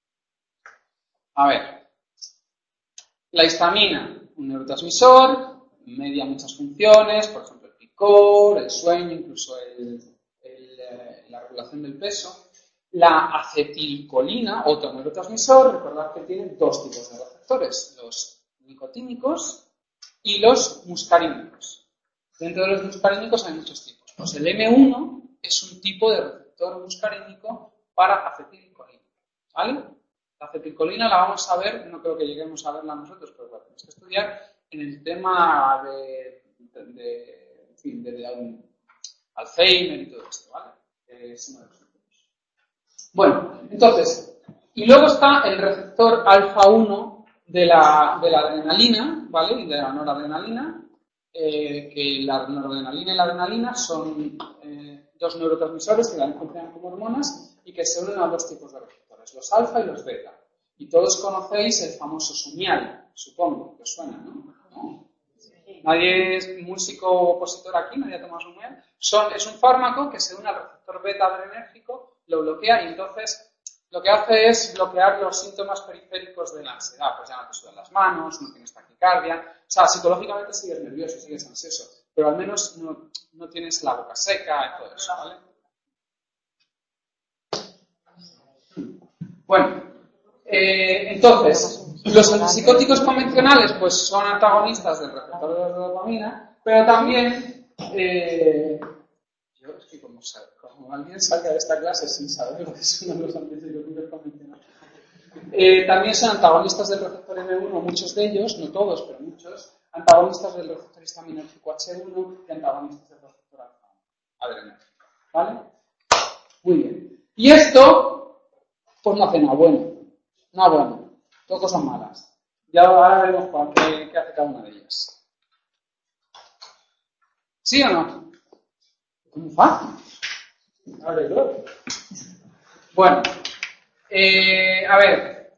Speaker 1: A ver, la histamina, un neurotransmisor, media muchas funciones, por ejemplo el picor, el sueño, incluso el, el, eh, la regulación del peso. La acetilcolina, otro neurotransmisor, recordad que tiene dos tipos de receptores, los nicotínicos y los muscarínicos. Dentro de los muscarínicos hay muchos tipos. Pues el eme uno es un tipo de receptor muscarínico para acetilcolina, ¿vale? La acetilcolina la vamos a ver, no creo que lleguemos a verla nosotros, pero la tenemos que estudiar en el tema de, de, de, en fin, de, de, de Alzheimer y todo esto, ¿vale? Es uno de los tipos. Bueno, entonces, y luego está el receptor alfa uno de la, de la adrenalina, ¿vale? Y de la noradrenalina, eh, que la noradrenalina y la adrenalina son eh, dos neurotransmisores que también funcionan como hormonas y que se unen a dos tipos de receptores, los alfa y los beta. Y todos conocéis el famoso sumial, supongo, que os suena, ¿no? ¿No? Nadie es músico o opositor aquí, nadie ha tomado sumial. Son, es un fármaco que se une al receptor beta adrenérgico, lo bloquea y entonces lo que hace es bloquear los síntomas periféricos de la ansiedad. Pues ya no te sudan las manos, no tienes taquicardia. O sea, psicológicamente sigues nervioso, sigues ansioso, pero al menos no, no tienes la boca seca y todo eso, ¿vale? Bueno, eh, entonces, los antipsicóticos convencionales pues son antagonistas del receptor de la dopamina, pero también, eh, yo es que como, como alguien salga de esta clase sin saber lo que son los antipsicóticos convencionales, eh, también son antagonistas del receptor eme uno, muchos de ellos, no todos, pero muchos, antagonistas del receptor histaminérgico hache uno y antagonistas del receptor alfa adrenérgico, ¿vale? Muy bien. Y esto pues no hace nada bueno, nada bueno, todo cosas malas. Ya ahora veremos cuál, qué, qué hace cada una de ellas. ¿Sí o no? Es muy fácil. Abre todo. Bueno, eh, a ver.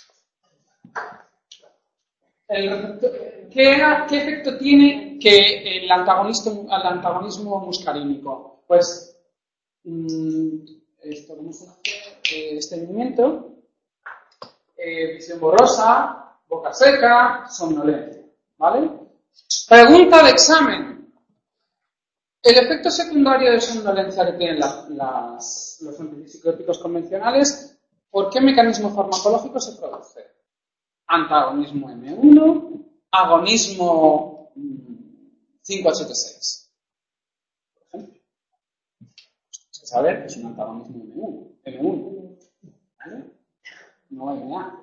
Speaker 1: El, ¿qué, ¿Qué efecto tiene que el antagonismo, el antagonismo muscarínico? Pues mmm, esto, ¿cómo se hace? Eh, estreñimiento, eh, visión borrosa, boca seca, somnolencia, ¿vale? Pregunta de examen. El efecto secundario de somnolencia que tienen las, las, los antipsicóticos convencionales, ¿por qué mecanismo farmacológico se produce? Antagonismo eme uno, agonismo cinco ochenta y seis. Por ejemplo. Tienes que saber que es un antagonismo eme uno. eme uno. ¿Vale? No hay nada.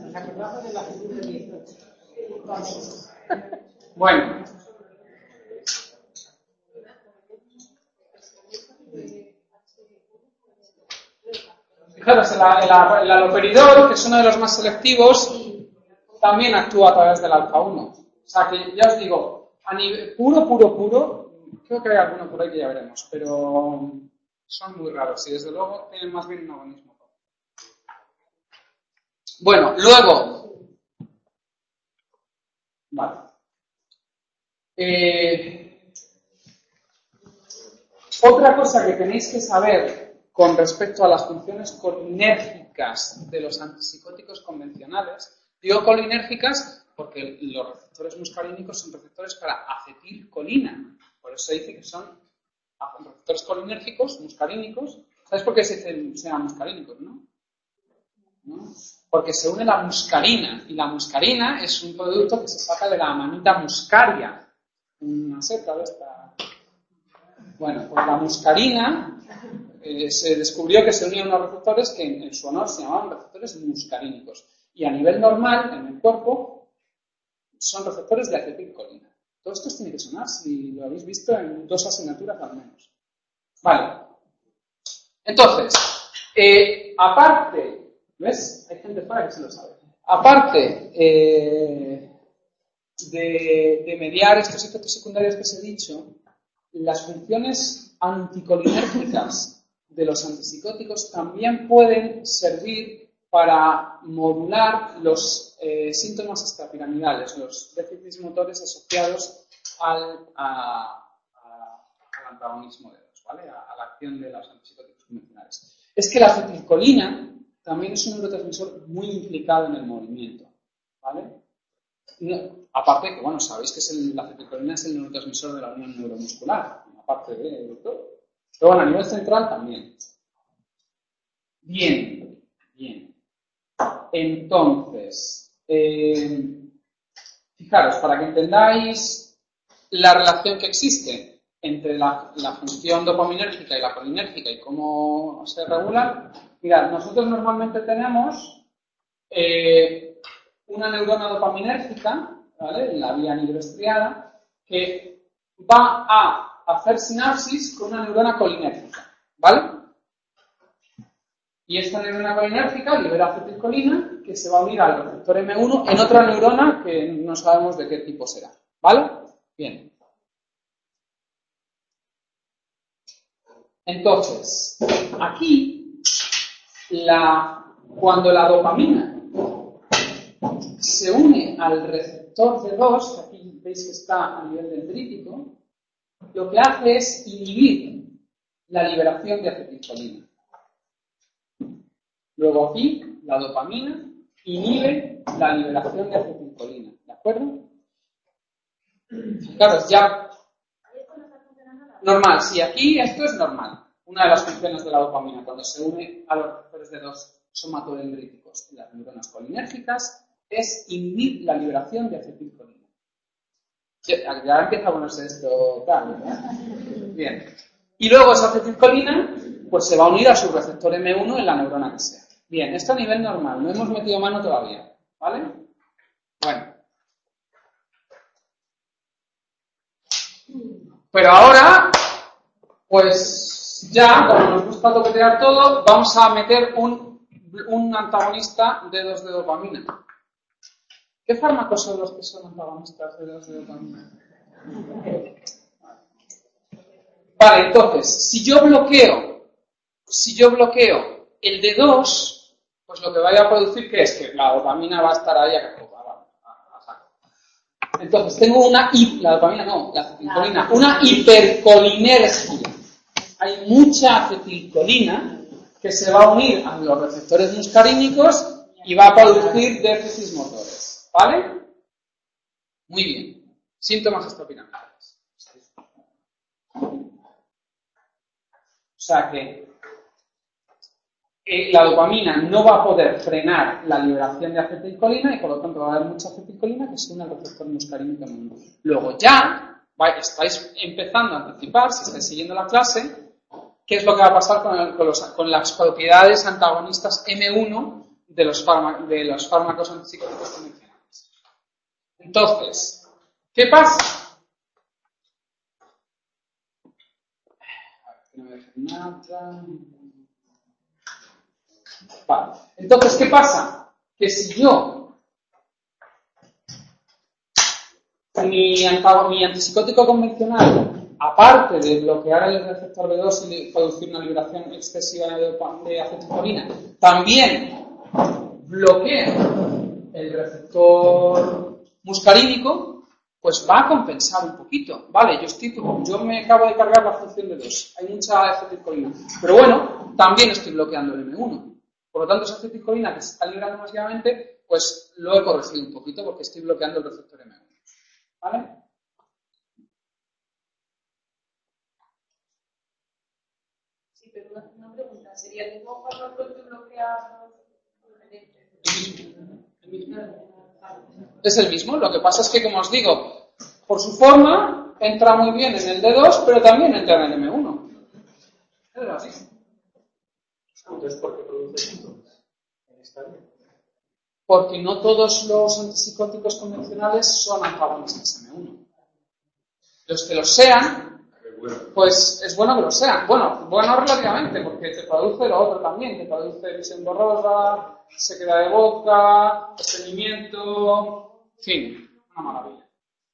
Speaker 1: Bueno. Fijaros, el, el, el aloperidol, que es uno de los más selectivos, también actúa a través del alfa uno. O sea que, ya os digo, a nivel puro, puro, puro, creo que hay alguno por ahí que ya veremos, pero son muy raros y desde luego tienen más bien un agonismo. Bueno, luego, vale. Eh, otra cosa que tenéis que saber con respecto a las funciones colinérgicas de los antipsicóticos convencionales, digo colinérgicas porque los receptores muscarínicos son receptores para acetilcolina, por eso se dice que son receptores colinérgicos, muscarínicos. ¿Sabes por qué se dicen se llaman muscarínicos, no? ¿No? Porque se une la muscarina, y la muscarina es un producto que se saca de la manita muscaria, una seta de esta. Bueno, pues la muscarina eh, se descubrió que se unían unos receptores que en, en su honor se llamaban receptores muscarínicos, y a nivel normal, en el cuerpo, son receptores de acetilcolina. Todo esto os tiene que sonar si lo habéis visto en dos asignaturas al menos. Vale. Entonces, eh, aparte, ¿ves? Hay gente fuera que se lo sabe. Aparte eh, de, de mediar estos efectos secundarios que os he dicho, las funciones anticolinérgicas de los antipsicóticos también pueden servir para modular los eh, síntomas extrapiramidales, los déficits motores asociados al, a, a, al antagonismo de los, ¿vale? A, a la acción de los antipsicóticos convencionales. Es que la acetilcolina también es un neurotransmisor muy implicado en el movimiento, ¿vale? No, aparte que, bueno, sabéis que es el, la acetilcolina es el neurotransmisor de la unión neuromuscular, aparte de todo. Pero bueno, a nivel central también. Bien, bien. Entonces, eh, fijaros, para que entendáis la relación que existe entre la, la función dopaminérgica y la colinérgica y cómo se regulan, mirad, nosotros normalmente tenemos eh, una neurona dopaminérgica, ¿vale?, en la vía nigroestriada, que va a hacer sinapsis con una neurona colinérgica, ¿vale? Y esta neurona colinérgica libera acetilcolina que se va a unir al receptor eme uno en otra neurona que no sabemos de qué tipo será, ¿vale? Bien. Entonces, aquí, la, cuando la dopamina se une al receptor C dos, aquí veis que está a nivel dendrítico, lo que hace es inhibir la liberación de acetilcolina. Luego aquí, la dopamina inhibe la liberación de acetilcolina, ¿de acuerdo? Fijaros, ya... Normal, sí, aquí esto es normal. Una de las funciones de la dopamina cuando se une a los receptores de dos somatodendríticos y las neuronas colinérgicas es inhibir la liberación de acetilcolina. Ya, ya empieza a ponerse esto tal, ¿verdad? Bien. Y luego esa acetilcolina pues se va a unir a su receptor eme uno en la neurona que sea. Bien, esto a nivel normal, no hemos metido mano todavía, ¿vale? Bueno. Pero ahora, pues ya, como nos gusta toquetear todo, vamos a meter un, un antagonista de dos de dopamina. ¿Qué fármacos son los que son antagonistas de dos de dopamina? Vale, entonces, si yo bloqueo, si yo bloqueo el D dos, pues lo que vaya a producir, ¿qué es? Que la dopamina va a estar ahí a, a, a saco. Entonces, tengo una, la dopamina no, la acetilcolina, una hipercolinergia. Hay mucha acetilcolina que se va a unir a los receptores muscarínicos y va a producir déficits motores, ¿vale? Muy bien. Síntomas extrapiramidales. O sea que eh, la dopamina no va a poder frenar la liberación de acetilcolina y por lo tanto va a haber mucha acetilcolina que se une al receptor muscarínico. Luego ya va, estáis empezando a anticipar, si estáis siguiendo la clase, qué es lo que va a pasar con, el, con, los, con las propiedades antagonistas eme uno de los, farma, de los fármacos antipsicóticos convencionales. Entonces, ¿qué pasa? No me dejen nada. Vale. Entonces, ¿qué pasa? Que si yo mi, antago- mi antipsicótico convencional, aparte de bloquear el receptor B dos y producir una liberación excesiva de, dopa- de acetilcolina, también bloquea el receptor muscarínico, pues va a compensar un poquito. Vale, yo, estoy, yo me acabo de cargar la función B dos, hay mucha acetilcolina, pero bueno, también estoy bloqueando el M uno. Por lo tanto, esa acetilcolina que se está liberando masivamente, pues lo he corregido un poquito porque estoy bloqueando el receptor M uno. ¿Vale?
Speaker 3: Sí, pero una, una pregunta, ¿sería el mismo fármaco que bloquea
Speaker 1: El mismo. Es el mismo, lo que pasa es que, como os digo, por su forma entra muy bien en el D dos, pero también entra en el M uno. Es así.
Speaker 4: Entonces, ¿por qué produce síntomas en esta área?
Speaker 1: Porque no todos los antipsicóticos convencionales son antagonistas M uno. Los que lo sean, pues es bueno que lo sean. Bueno, bueno relativamente, porque te produce lo otro también. Te produce visión borrosa, sequedad de boca, estreñimiento, en fin, una maravilla.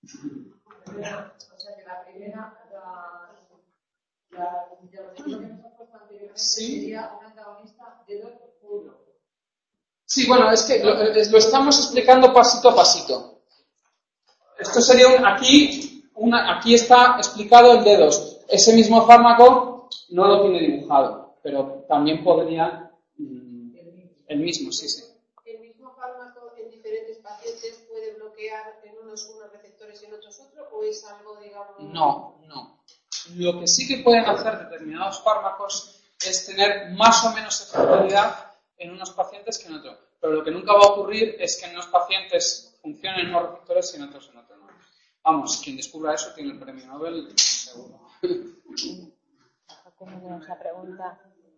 Speaker 3: O sea, que la primera, la, la diapositiva que nos has puesto anteriormente
Speaker 1: Sí.
Speaker 3: sería un antagonista de dos uno.
Speaker 1: Sí, bueno, es que lo, lo estamos explicando pasito a pasito. Esto sería un, aquí, una, aquí está explicado el D dos. Ese mismo fármaco no lo tiene dibujado, pero también podría mm, el mismo, sí, sí.
Speaker 3: ¿El mismo fármaco en diferentes pacientes puede bloquear en unos unos receptores y en otros otros? ¿O es algo, digamos...?
Speaker 1: No, no. Lo que sí que pueden hacer determinados fármacos es tener más o menos efectividad en unos pacientes que en otros. Pero lo que nunca va a ocurrir es que en unos pacientes funcionen en unos receptores y en otros en otros no. Vamos, quien descubra eso tiene el premio Nobel seguro.
Speaker 2: Tengo esa pregunta.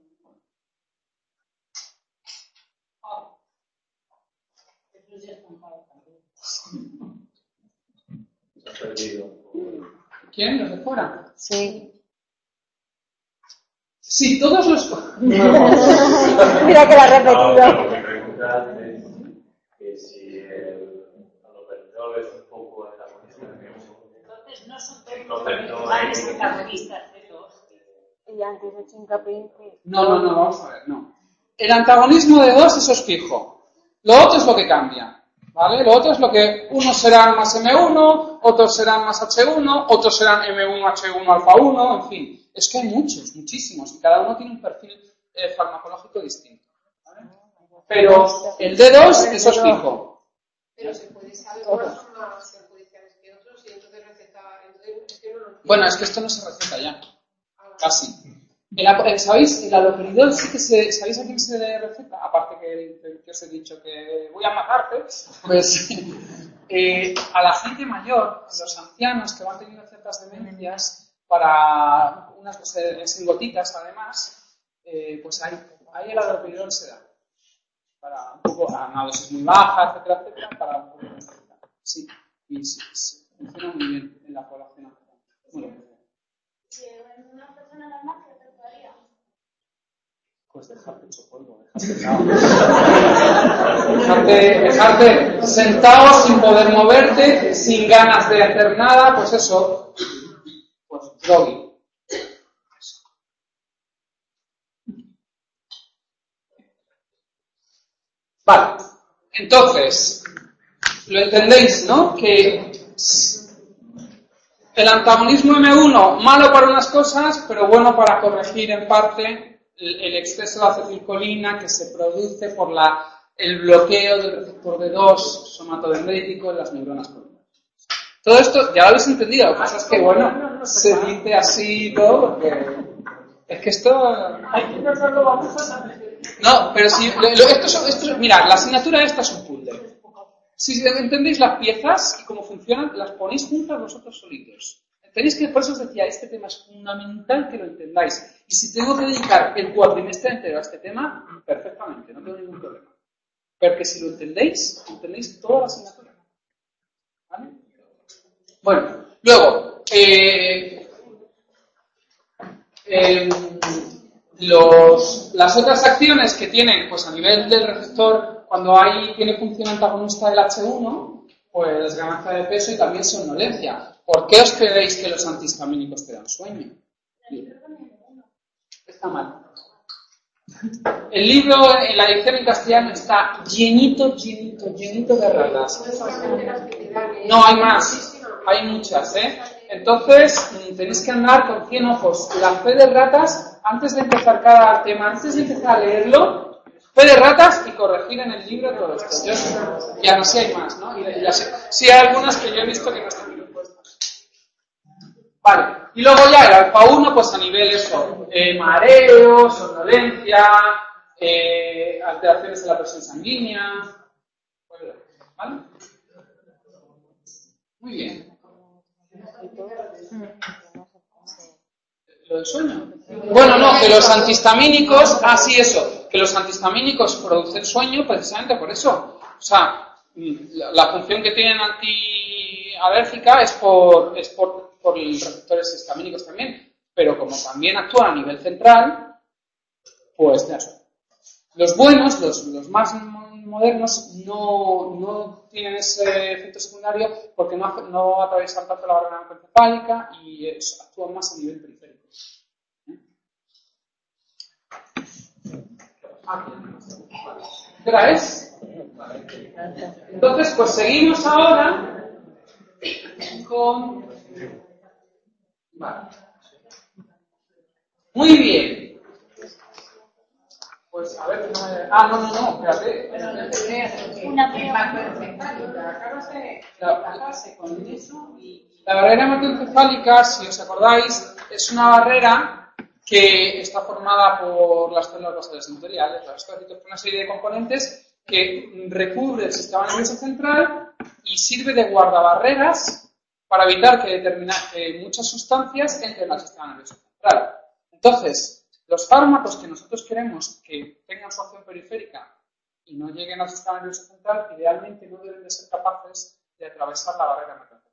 Speaker 4: Se ha perdido.
Speaker 1: ¿Quién? ¿Los de fuera?
Speaker 2: Sí.
Speaker 1: Sí, todos los...
Speaker 2: Mira que la ha repetido.
Speaker 4: No, mi pregunta es que si el haloperidol es un poco antagonista de M uno.
Speaker 5: Entonces no son
Speaker 4: Entonces,
Speaker 5: todos
Speaker 4: no
Speaker 5: los
Speaker 4: hay-
Speaker 5: principales antagonistas de los.
Speaker 2: Y antes he hecho hincapié que...
Speaker 1: No, no, no, vamos a ver, no. El antagonismo de dos, eso es fijo. Lo otro es lo que cambia, ¿vale? Lo otro es lo que unos serán más M uno, otros serán más H uno, otros serán M uno, H uno, alfa uno, en fin. Es que hay muchos, muchísimos, y cada uno tiene un perfil eh, farmacológico distinto, ¿vale? Pero el D dos, eso es fijo.
Speaker 3: Pero se puede saber cuáles son más perjudiciales que otros y entonces recetar... Entonces, es que no lo entiendo.
Speaker 1: Bueno, es que esto no se receta ya, casi. El, ap- ¿Sabéis? El haloperidol sí que se... ¿Sabéis a quién se le receta? Aparte que, que- que os he dicho que voy a matarte, pues eh, a la gente mayor, a los ancianos que van teniendo ciertas demencias, para unas pues, eh, en gotitas además, eh, pues ahí, ahí el haloperidol se da. Para un poco, a una dosis muy baja, etcétera, etcétera, para un poco de efectividad. Sí, y sí, sí, funciona muy bien en la población. Muy bien.
Speaker 5: Si en una persona normal, ¿qué te haría?
Speaker 1: Pues dejarte hecho polvo, dejarte, dejarte, dejarte sentado sin poder moverte, sin ganas de hacer nada, pues eso, pues groggy. Vale, entonces, lo entendéis, ¿no? Que el antagonismo M uno, malo para unas cosas, pero bueno para corregir en parte el exceso de acetilcolina que se produce por la, el bloqueo del receptor B dos somatodendrítico en las neuronas colinas. Todo esto ya lo habéis entendido, lo que pasa es que, bueno, se dice así y todo, porque es que esto... No, pero si... Lo, lo, esto, son- esto, mirad, la asignatura esta es un puzzle. Si entendéis las piezas y cómo funcionan, las ponéis juntas vosotros solitos. Tenéis que, por eso os decía, este tema es fundamental que lo entendáis. Y si tengo que dedicar el cuatrimestre entero a este tema, perfectamente, no tengo ningún problema. Pero que si lo entendéis, entendéis toda la asignatura. ¿Vale? Bueno, luego, eh, eh, Los, las otras acciones que tienen, pues a nivel del receptor, cuando hay, tiene función antagonista del hache uno, pues ganancia de peso y también somnolencia. ¿Por qué os creéis que los antihistamínicos te dan sueño? Está mal. El libro, en la edición en castellano, está llenito, llenito, llenito de ratas. No, hay más. Hay muchas, ¿eh? Entonces, tenéis que andar con cien ojos. La fe de ratas, antes de empezar cada tema, antes de empezar a leerlo, fe de ratas y corregir en el libro todo esto. Yo, ya no sé, hay más, ¿no? Y ya sé. Sí hay algunas que yo he visto que no están bien puestas. Vale. Y luego ya el alfa uno, pues a nivel eso, eh, mareo, somnolencia, eh, alteraciones de la presión sanguínea. ¿Vale? Muy bien. ¿Lo del sueño? Bueno, no, que los antihistamínicos, ah, sí, eso, que los antihistamínicos producen sueño precisamente por eso. O sea, la, la función que tienen antialérgica es por, es por, por los receptores histamínicos también, pero como también actúan a nivel central, pues ya sé. Los buenos, los, los más modernos, no, no tienen ese efecto secundario porque no, no atraviesan tanto la barrera encefálica y es, actúan más a nivel periférico. ¿Qué hora es? Entonces, pues seguimos ahora con... Vale. Muy bien. Pues a ver, no me... Ah, no, no, no, espérate.
Speaker 5: Una pregunta.
Speaker 1: La, con eso y... la barrera hematoencefálica, si os acordáis, es una barrera que está formada por las células basales endoteliales, los astrócitos, por una serie de componentes que recubre el sistema nervioso central y sirve de guardabarreras para evitar que, determina, que muchas sustancias entren al sistema nervioso central. Entonces, los fármacos que nosotros queremos que tengan su acción periférica y no lleguen al sistema nervioso central, idealmente no deben de ser capaces de atravesar la barrera hematoencefálica.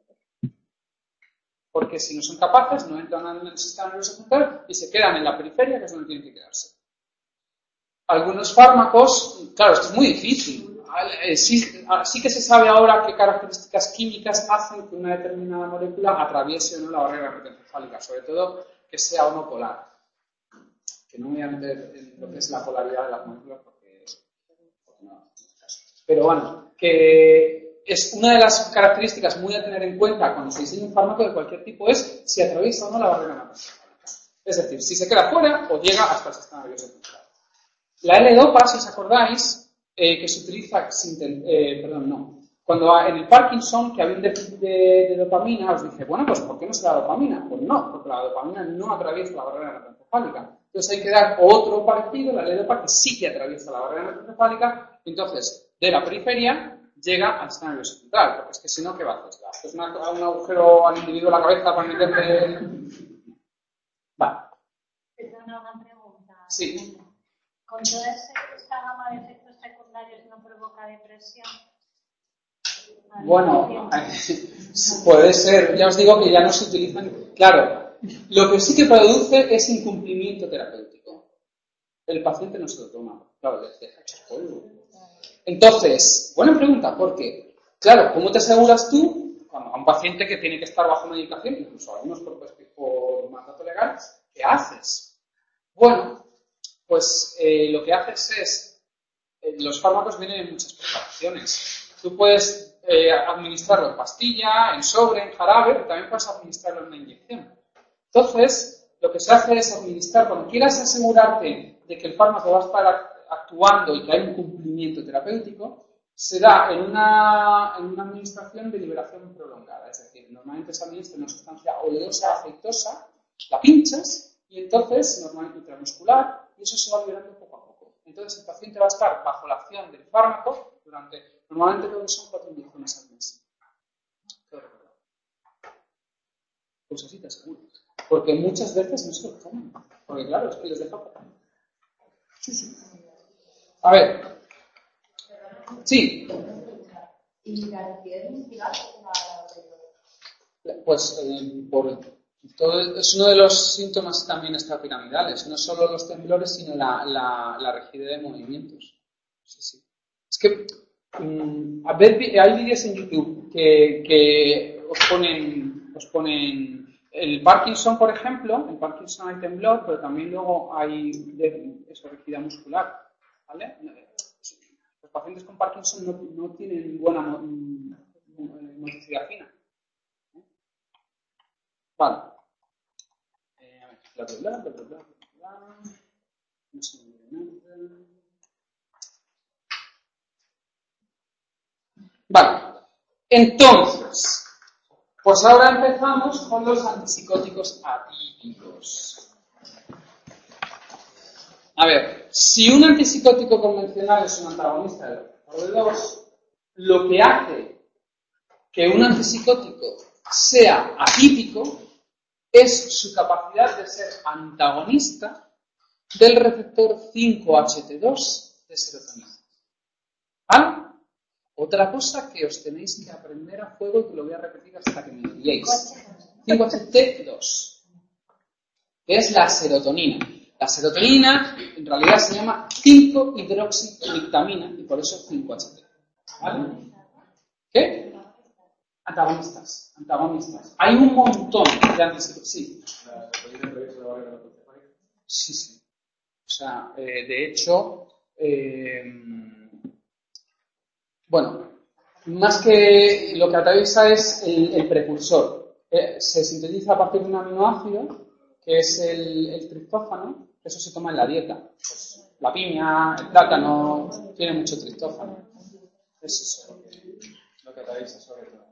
Speaker 1: Porque si no son capaces, no entran en el sistema nervioso central y se quedan en la periferia, que es donde tienen que quedarse. Algunos fármacos, claro, esto es muy difícil. Sí, sí que se sabe ahora qué características químicas hacen que una determinada molécula atraviese o no la barrera hematoencefálica, sobre todo que sea o no polar. Que no me voy a meter en lo que es la polaridad de las moléculas porque, porque no. Pero bueno, que es una de las características muy a tener en cuenta cuando se diseña un fármaco de cualquier tipo es si atraviesa o no la barrera hematoencefálica. Es decir, si se queda fuera o llega hasta el sistema nervioso central. La L-Dopa, si os acordáis, eh, que se utiliza sin, eh, perdón, no. Cuando en el Parkinson, que había un déficit de, de dopamina, os dije, bueno, pues ¿por qué no se da dopamina? Pues no, porque la dopamina no atraviesa la barrera hematoencefálica. Entonces hay que dar otro parecido, la L-Dopa, que sí que atraviesa la barrera hematoencefálica. Entonces, de la periferia llega al sistema nervioso central, porque es que si no, ¿qué va a hacer? ¿Es un agujero al individuo en la cabeza para meterle...? Vale.
Speaker 5: Perdona, una pregunta.
Speaker 1: Sí.
Speaker 5: ¿Con toda esta gama de efectos secundarios no provoca depresión?
Speaker 1: Bueno, puede ser. Ya os digo que ya no se utilizan. Claro, lo que sí que produce es incumplimiento terapéutico. El paciente no se lo toma. Claro, le deja echar polvo. Entonces, buena pregunta, porque, claro, ¿cómo te aseguras tú, cuando a un paciente que tiene que estar bajo medicación, incluso algunos por, por mandato legal, ¿qué haces? Bueno, pues eh, lo que haces es, eh, los fármacos vienen en muchas preparaciones. Tú puedes eh, administrarlo en pastilla, en sobre, en jarabe, pero también puedes administrarlo en una inyección. Entonces, lo que se hace es administrar, cuando quieras asegurarte de que el fármaco va a estar actuando y que hay un cumplimiento terapéutico, se da en una, en una administración de liberación prolongada. Es decir, normalmente se administra una sustancia oleosa, aceitosa, la pinchas y entonces, normalmente intramuscular, y eso se va liberando poco a poco. Entonces, el paciente va a estar bajo la acción del fármaco durante, normalmente creo que son cuatro inyecciones al mes. Pues así te aseguras. Porque muchas veces no se lo toman. Porque claro, es que les deja poco. Sí, sí. A ver. Sí.
Speaker 3: ¿Y la actividad muscular?
Speaker 1: Pues eh, por Todo es uno de los síntomas también extrapiramidales, no solo los temblores, sino la, la, la rigidez de movimientos. Sí, sí. Es que um, a ver, hay vídeos en YouTube que, que os ponen, os ponen el Parkinson, por ejemplo. En Parkinson hay temblor, pero también luego hay de, eso, rigidez muscular, ¿vale? Los pacientes con Parkinson no, no tienen buena motricidad fina. Vale. Eh, a ver, bla, bla, bla, bla, bla, bla. No se me olvida nada. Vale. Entonces, pues ahora empezamos con los antipsicóticos atípicos. A ver, si un antipsicótico convencional es un antagonista del receptor de dos, lo que hace que un antipsicótico sea atípico es su capacidad de ser antagonista del receptor cinco H T dos de serotonina. ¿Vale? Otra cosa que os tenéis que aprender a fuego y que lo voy a repetir hasta que me digáis. cinco H T dos, que es la serotonina. La serotonina en realidad se llama cinco hidroxitriptamina y por eso cinco H T. ¿Vale? ¿Qué? Antagonistas, antagonistas. Hay un montón de antipsicóticos. Sí. Sí, sí. O sea, eh, de hecho, eh, bueno, más que lo que atraviesa es el, el precursor. Eh, se sintetiza a partir de un aminoácido, que es el, el triptófano. Eso se toma en la dieta. Pues, la piña, el plátano, tiene mucho triptófano. Eso es lo que, lo que atraviesa sobre todo.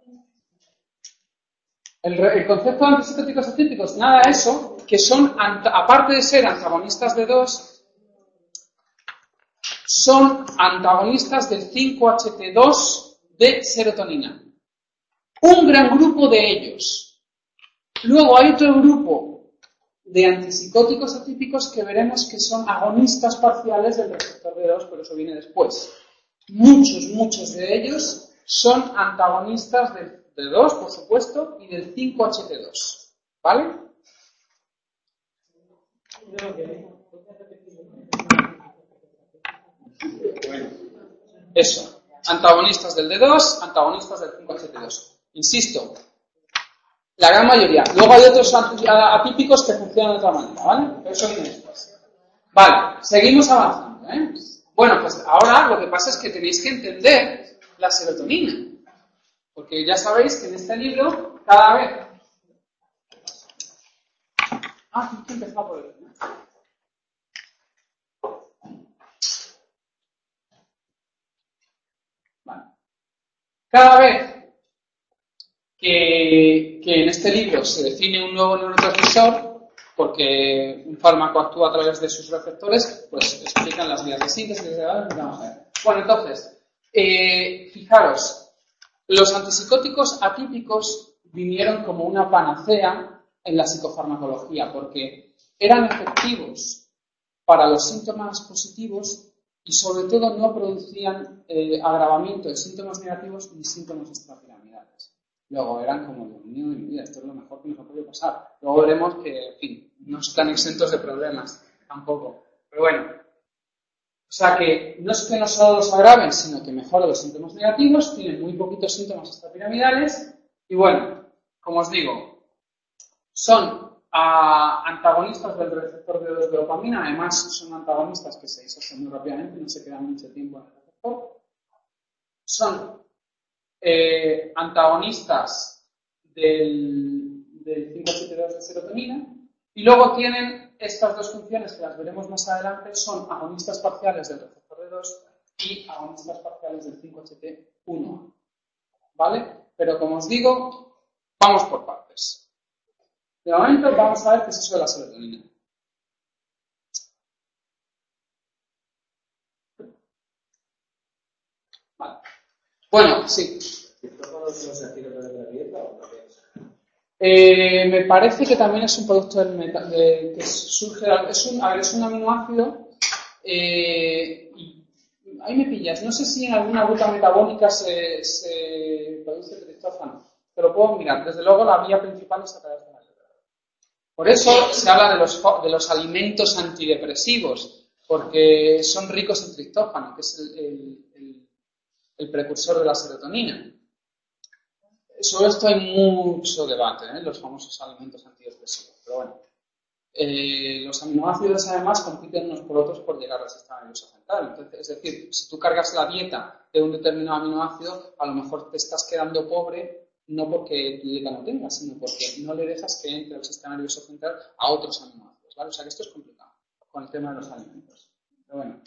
Speaker 1: El, el concepto de antipsicóticos atípicos, nada de eso, que son, aparte de ser antagonistas de dos, son antagonistas del cinco H T dos de serotonina. Un gran grupo de ellos. Luego hay otro grupo de antipsicóticos atípicos que veremos que son agonistas parciales del receptor de dos, pero eso viene después. Muchos, muchos de ellos son antagonistas del de dos, por supuesto, y del cinco H T dos. ¿Vale? Eso. Antagonistas del D dos, antagonistas del cinco H T dos. Insisto, la gran mayoría. Luego hay otros atípicos que funcionan de otra manera, ¿vale? Pero eso viene después. Vale, seguimos avanzando, ¿eh? Bueno, pues ahora lo que pasa es que tenéis que entender la serotonina. Porque ya sabéis que en este libro, cada vez... Ah, tienes que empezar por el... Vale. Cada vez que, que en este libro se define un nuevo neurotransmisor, porque un fármaco actúa a través de sus receptores, pues explican las vías de síntesis, vamos a ver. Bueno, entonces, eh, fijaros, los antipsicóticos atípicos vinieron como una panacea en la psicofarmacología porque eran efectivos para los síntomas positivos y sobre todo no producían eh, agravamiento de síntomas negativos ni síntomas extrapiramidales. Luego eran como, Dios mío de mi vida, esto es lo mejor que nos ha podido pasar. Luego veremos que, en fin, no están exentos de problemas tampoco. Pero bueno. O sea que no es que no solo los agraven, sino que mejoran los síntomas negativos, tienen muy poquitos síntomas extrapiramidales y bueno, como os digo, son a, antagonistas del receptor de dos de dopamina, además son antagonistas que se disocian muy rápidamente, no se quedan mucho tiempo en el receptor. Son eh, antagonistas del, del cinco H T dos de serotonina y luego tienen estas dos funciones que las veremos más adelante, son agonistas parciales del receptor de dos y agonistas parciales del cinco H T uno. ¿Vale? Pero como os digo, vamos por partes. De momento vamos a ver qué es eso de la serotonina. Vale. Bueno, sí. Eh, me parece que también es un producto del meta, de, que surge, es un, a ver, es un aminoácido eh, y ahí me pillas, no sé si en alguna ruta metabólica se, se produce triptófano, pero lo puedo mirar, desde luego la vía principal es a través de la letra. Por eso se habla de los, de los alimentos antidepresivos, porque son ricos en triptófano, que es el, el, el, el precursor de la serotonina. Sobre esto hay mucho debate, ¿eh? Los famosos alimentos antidepresivos. Pero bueno, eh, los aminoácidos además compiten unos por otros por llegar al sistema nervioso central. Entonces, es decir, si tú cargas la dieta de un determinado aminoácido, a lo mejor te estás quedando pobre, no porque tu dieta no tenga, sino porque no le dejas que entre al sistema nervioso central a otros aminoácidos, ¿vale? O sea que esto es complicado con el tema de los alimentos. Pero bueno.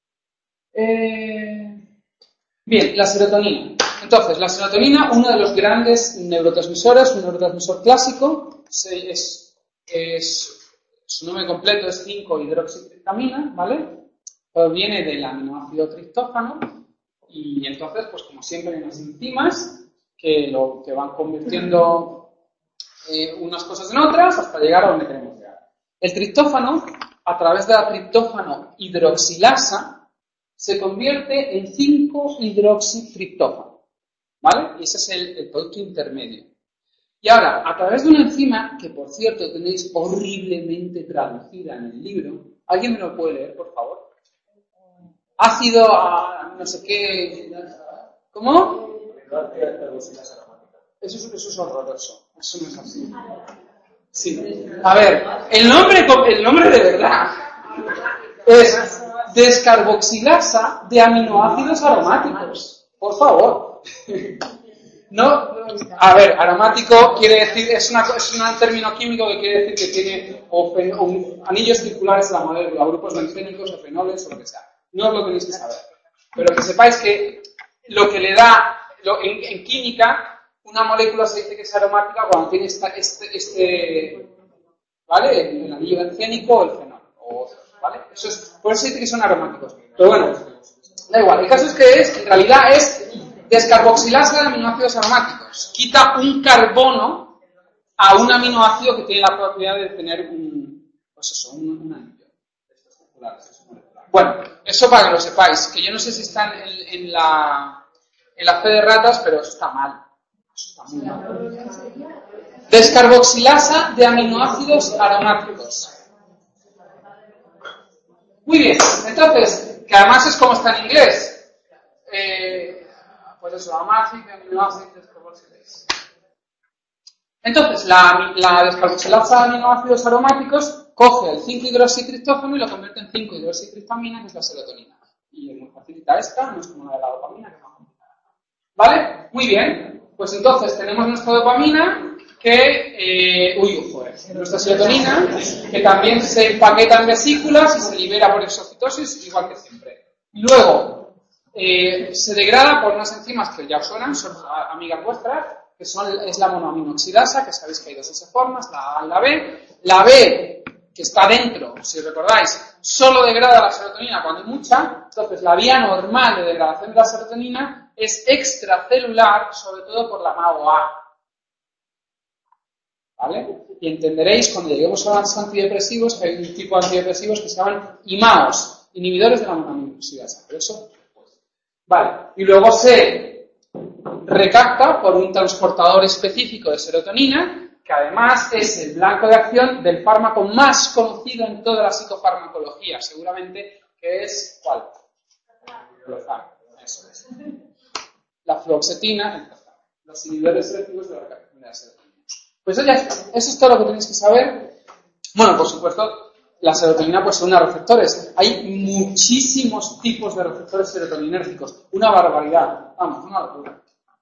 Speaker 1: Eh... Bien, la serotonina. Entonces, la serotonina, uno de los grandes neurotransmisores, un neurotransmisor clásico, es, es su nombre completo es cinco hidroxitriptamina, ¿vale? Proviene del aminoácido triptófano y entonces, pues como siempre hay unas enzimas que lo que van convirtiendo eh, unas cosas en otras hasta llegar a donde queremos llegar. El triptófano, a través de la triptófano hidroxilasa, se convierte en cinco hidroxitriptófano, ¿vale? Y ese es el, el producto intermedio. Y ahora, a través de una enzima, que por cierto tenéis horriblemente traducida en el libro, ¿alguien me lo puede leer, por favor? Ácido a no sé qué... ¿Cómo? Eso es, eso es horroroso. Eso no es así. Sí. A ver, el nombre, el nombre de verdad es descarboxilasa de aminoácidos aromáticos. Por favor. No, a ver, aromático quiere decir, es, una, es un término químico que quiere decir que tiene o fen, o anillos circulares en la molécula, grupos bencénicos o fenoles o lo que sea. No os lo tenéis que saber. Pero que sepáis que lo que le da, lo, en, en química, una molécula se dice que es aromática cuando tiene esta, este, este, ¿vale? El, el anillo bencénico o el fenol. O, ¿vale? Eso es, por eso se dice que son aromáticos. Pero bueno, da igual. El caso es que es, en realidad es descarboxilasa de aminoácidos aromáticos. Quita un carbono a un aminoácido que tiene la propiedad de tener un, pues eso, un, un anillo. Bueno, eso para que lo sepáis, que yo no sé si están en, en la en la fe de ratas, pero eso está mal. Eso está muy mal. Descarboxilasa de aminoácidos aromáticos. Muy bien, entonces, que además es como está en inglés. Eh, pues eso, aminoácidos, descarboxilasa. Entonces, la, la descarboxilasa de aminoácidos aromáticos coge el cinco hidroxitriptófano y lo convierte en cinco hidroxitriptamina, que es la serotonina. Y nos facilita esta, no es como la de la dopamina, que es más complicada. ¿Vale? Muy bien. Pues entonces tenemos nuestra dopamina, que, eh, uy, joder, nuestra serotonina, que también se empaqueta en vesículas y se libera por exocitosis, igual que siempre. Y luego, eh, se degrada por unas enzimas que ya os suenan, son amigas vuestras, que son, es la monoaminoxidasa, que sabéis que hay dos S-formas, la A y la B. La B, que está dentro, si recordáis, solo degrada la serotonina cuando hay mucha, entonces la vía normal de degradación de la serotonina es extracelular, sobre todo por la M A O A. ¿Vale? Y entenderéis cuando lleguemos a los antidepresivos que hay un tipo de antidepresivos que se llaman I M A Os, inhibidores de la monoaminoxidasa. Pero eso, pues, vale. Y luego se recapta por un transportador específico de serotonina, que además es el blanco de acción del fármaco más conocido en toda la psicofarmacología, seguramente, que es, ¿cuál? Eso es. La fluoxetina, los inhibidores selectivos de la recaptación de la serotonina. Pues ya está. Eso es todo lo que tenéis que saber. Bueno, por supuesto, la serotonina pues son unos receptores. Hay muchísimos tipos de receptores serotoninérgicos. Una barbaridad. Vamos, una locura.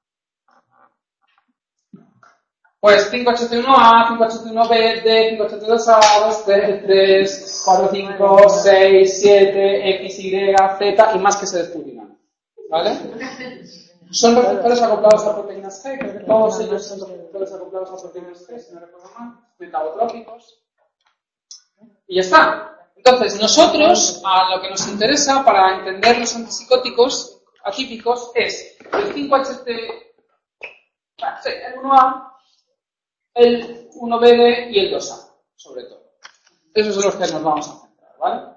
Speaker 1: Pues cinco ochenta y uno A, cinco ochenta y uno B, D, cinco ochenta y dos A, dos, tres, cuatro, cinco, seis, siete, X, Y, Z y más que se descubrirán. ¿Vale? Son receptores acoplados a proteínas G, creo que todos ellos son receptores acoplados a proteínas G, si no recuerdo mal, metabotrópicos. Y ya está. Entonces, nosotros, a lo que nos interesa para entender los antipsicóticos atípicos es el cinco H T, sí, el uno A, el uno B D y el dos A, sobre todo. Esos son los que nos vamos a centrar, ¿vale?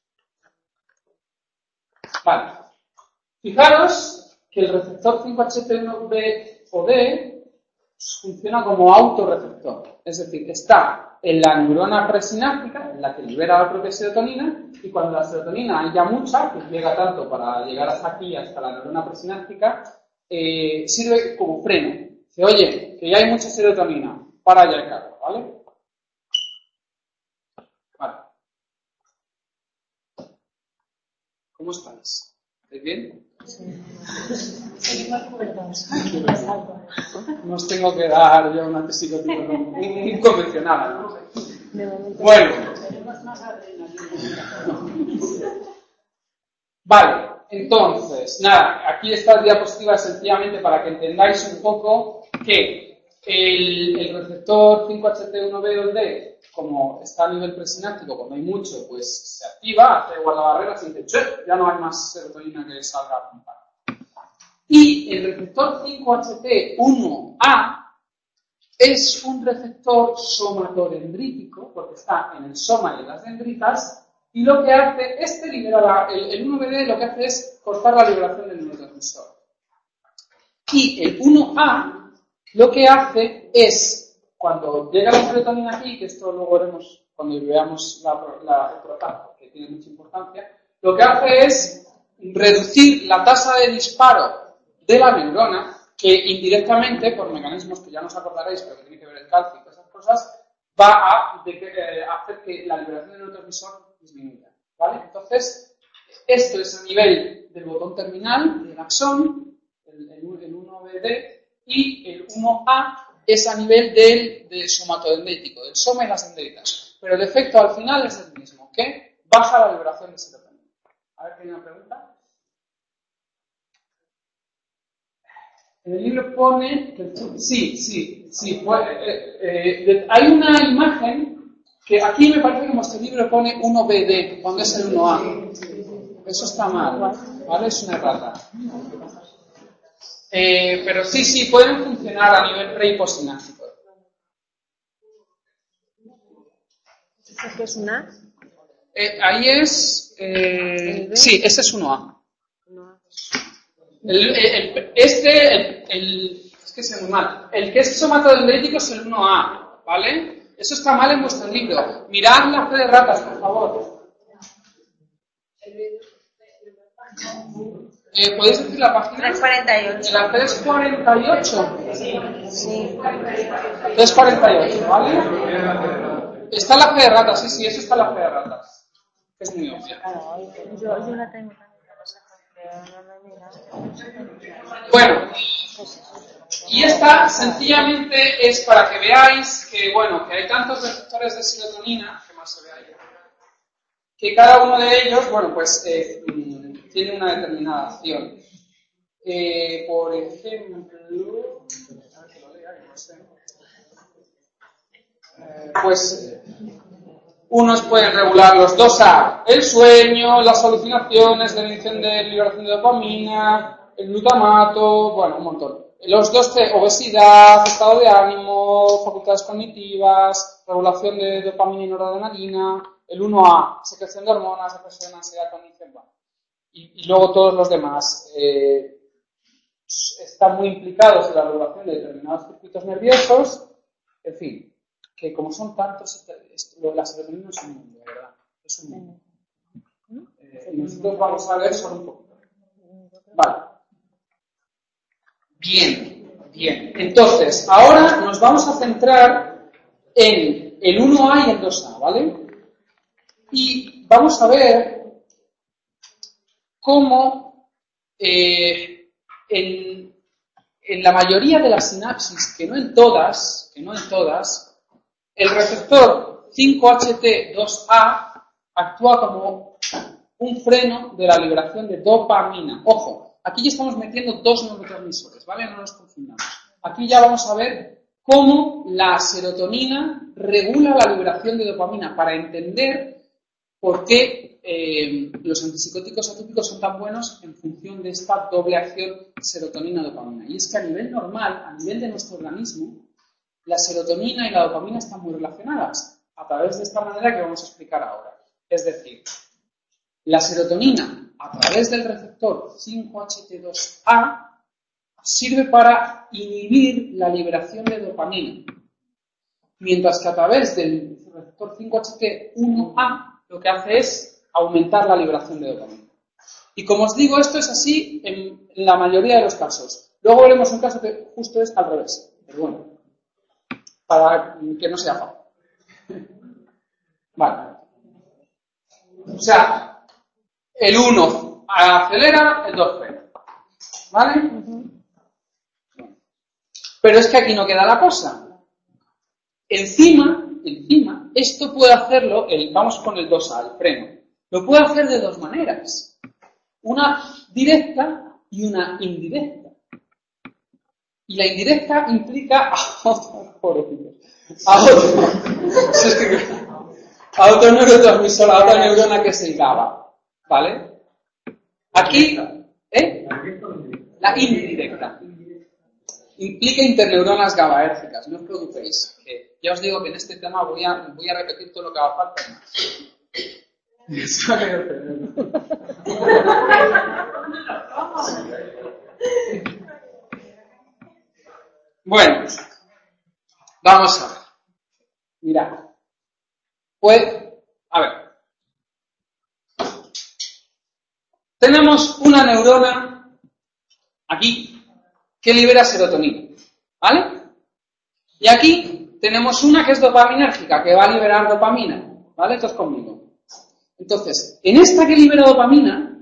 Speaker 1: Vale. Fijaros que el receptor cinco H T uno B o D funciona como autorreceptor, es decir, está en la neurona presináptica, en la que libera la propia serotonina, y cuando la serotonina hay ya mucha, que llega tanto para llegar hasta aquí, hasta la neurona presináptica, eh, sirve como freno. Dice, oye, que ya hay mucha serotonina, para ya el carro, ¿vale? Vale. ¿Cómo estáis? ¿Estáis bien?
Speaker 5: Seguimos cuerdos.
Speaker 1: No os tengo que dar yo una antipsicótico muy convencional, ¿no?
Speaker 2: De momento.
Speaker 1: Bueno. Vale, entonces, nada, aquí esta diapositiva es sencillamente para que entendáis un poco que el, el receptor cinco H T uno B dos D, como está a nivel presináptico, cuando hay mucho, pues se activa, hace guardabarreras y dice, che, ya no hay más serotonina que salga a punta. Y el receptor cinco H T uno A es un receptor somatodendrítico, porque está en el soma y en las dendritas, y lo que hace, este libera la, el, el uno B D lo que hace es cortar la liberación del neurotransmisor. Y el uno A lo que hace es, cuando llega la serotonina aquí, que esto luego veremos cuando veamos la, la, el protago, que tiene mucha importancia, lo que hace es reducir la tasa de disparo de la neurona, que indirectamente, por mecanismos que ya no os acordaréis, pero que tiene que ver el calcio y todas esas cosas, va a de que, eh, hacer que la liberación del neurotransmisor disminuya, ¿vale? Entonces, esto es a nivel del botón terminal, del axón, el, el, el uno B D, y el uno A es a nivel del, del somatodendrítico, del soma y las dendritas. Pero el efecto al final es el mismo, que baja la liberación de serotonina. A ver, ¿tiene una pregunta? En el libro pone que sí, sí, sí. Pues, eh, eh, hay una imagen que aquí me parece que en vuestro libro pone uno B D, cuando es el uno A. Eso está mal, ¿vale? Es una errata. Eh, pero sí, sí, pueden funcionar a nivel pre y postsináptico.
Speaker 2: ¿Es que es una?
Speaker 1: Eh, ahí es... Eh, sí, ese es uno A.
Speaker 2: No.
Speaker 1: El, el, este, el, el, es que es muy mal. El que es somatodendrítico es el uno A, ¿vale? Eso está mal en vuestro libro. Mirad la fe de ratas, por favor. Eh, ¿Podéis decir la página?
Speaker 2: tres cuarenta y ocho.
Speaker 1: La tres cuarenta y ocho.
Speaker 2: Sí.
Speaker 1: tres cuarenta y ocho, ¿vale? Está la fe de ratas, sí, sí, eso está la fe de ratas. Es muy obvia.
Speaker 2: Yo, yo la tengo también, pero no me mira.
Speaker 1: Bueno, y esta sencillamente es para que veáis que, bueno, que hay tantos receptores de serotonina, que más se ve ahí, que cada uno de ellos, bueno, pues eh, tiene una determinada acción. Eh, por ejemplo, a ver que lo lea, que no sé. Eh, pues unos pueden regular los dos A, el sueño, las alucinaciones, la inhibición de liberación de dopamina, el glutamato, bueno, un montón. Los dos T, obesidad, estado de ánimo, facultades cognitivas, regulación de dopamina y noradrenalina, el uno A, secreción de hormonas, depresión, ansiedad, cognición, bueno. Y, y luego todos los demás eh, están muy implicados en la regulación de determinados circuitos nerviosos, en fin. Que como son tantos, la serotonina es un mundo, ¿verdad? Es un mundo. Eh, y nosotros vamos a ver solo un poquito. Vale. Bien, bien. Entonces, ahora nos vamos a centrar en el uno A y el dos A, ¿vale? Y vamos a ver cómo eh, en, en la mayoría de las sinapsis, que no en todas, que no en todas, el receptor cinco H T dos A actúa como un freno de la liberación de dopamina. Ojo, aquí ya estamos metiendo dos neurotransmisores, ¿vale? No nos confundamos. Aquí ya vamos a ver cómo la serotonina regula la liberación de dopamina para entender por qué eh, los antipsicóticos atípicos son tan buenos en función de esta doble acción serotonina-dopamina. Y es que a nivel normal, a nivel de nuestro organismo, la serotonina y la dopamina están muy relacionadas a través de esta manera que vamos a explicar ahora. Es decir, la serotonina a través del receptor cinco H T dos A sirve para inhibir la liberación de dopamina, mientras que a través del receptor cinco H T uno A lo que hace es aumentar la liberación de dopamina. Y como os digo, esto es así en la mayoría de los casos. Luego veremos un caso que justo es al revés, pero bueno, para que no sea fácil. Vale. O sea, el uno acelera, el dos frena. ¿Vale? Pero es que aquí no queda la cosa. Encima, encima, esto puede hacerlo, el, vamos con el dos A, el freno. Lo puede hacer de dos maneras. Una directa y una indirecta. Y la indirecta implica a otro, a otro, a otro neurotransmisor, a otra neurona que es el GABA. ¿Vale? Aquí, ¿eh? La indirecta. Implica interneuronas GABAérgicas, no os preocupéis. Que ya os digo que en este tema voy a, voy a repetir todo lo que haga falta más. Bueno, vamos a ver. Mirad. Pues, a ver. Tenemos una neurona aquí que libera serotonina, ¿vale? Y aquí tenemos una que es dopaminérgica, que va a liberar dopamina, ¿vale? Esto es conmigo. Entonces, en esta que libera dopamina,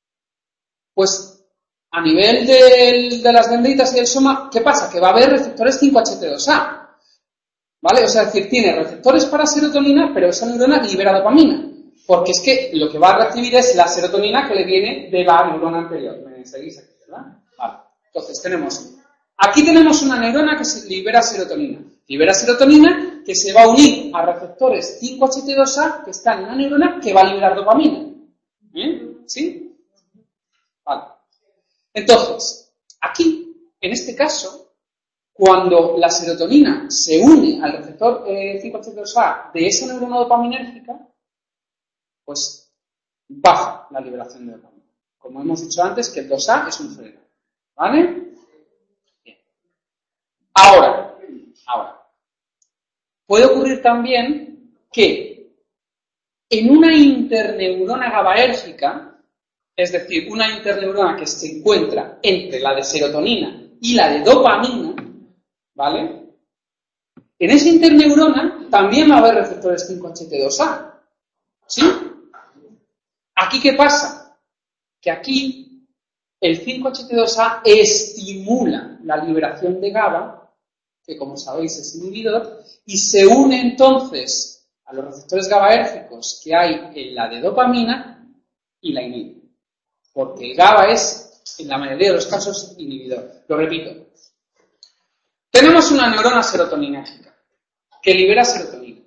Speaker 1: pues a nivel del, de las dendritas y del soma, ¿qué pasa? Que va a haber receptores cinco H T dos A, ¿vale? O sea, es decir, tiene receptores para serotonina, pero esa neurona libera dopamina, porque es que lo que va a recibir es la serotonina que le viene de la neurona anterior. ¿Me seguís aquí, verdad? Vale. Entonces, tenemos, aquí tenemos una neurona que se libera serotonina. Libera serotonina que se va a unir a receptores cinco H T dos A que están en una neurona que va a liberar dopamina. ¿Bien? ¿Sí? Vale. Entonces, aquí, en este caso, cuando la serotonina se une al receptor eh, cinco H T dos A de esa neurona dopaminérgica, pues baja la liberación de dopamina. Como hemos dicho antes, que el dos A es un freno. ¿Vale? Bien. Ahora, ahora, puede ocurrir también que en una interneurona GABAérgica, es decir, una interneurona que se encuentra entre la de serotonina y la de dopamina, ¿vale? En esa interneurona también va a haber receptores cinco H T dos A, ¿sí? ¿Aquí qué pasa? Que aquí el cinco H T dos A estimula la liberación de GABA, que como sabéis es inhibidor, y se une entonces a los receptores GABAérgicos que hay en la de dopamina y la inhibe. Porque el GABA es, en la mayoría de los casos, inhibidor. Lo repito. Tenemos una neurona serotoninérgica que libera serotonina.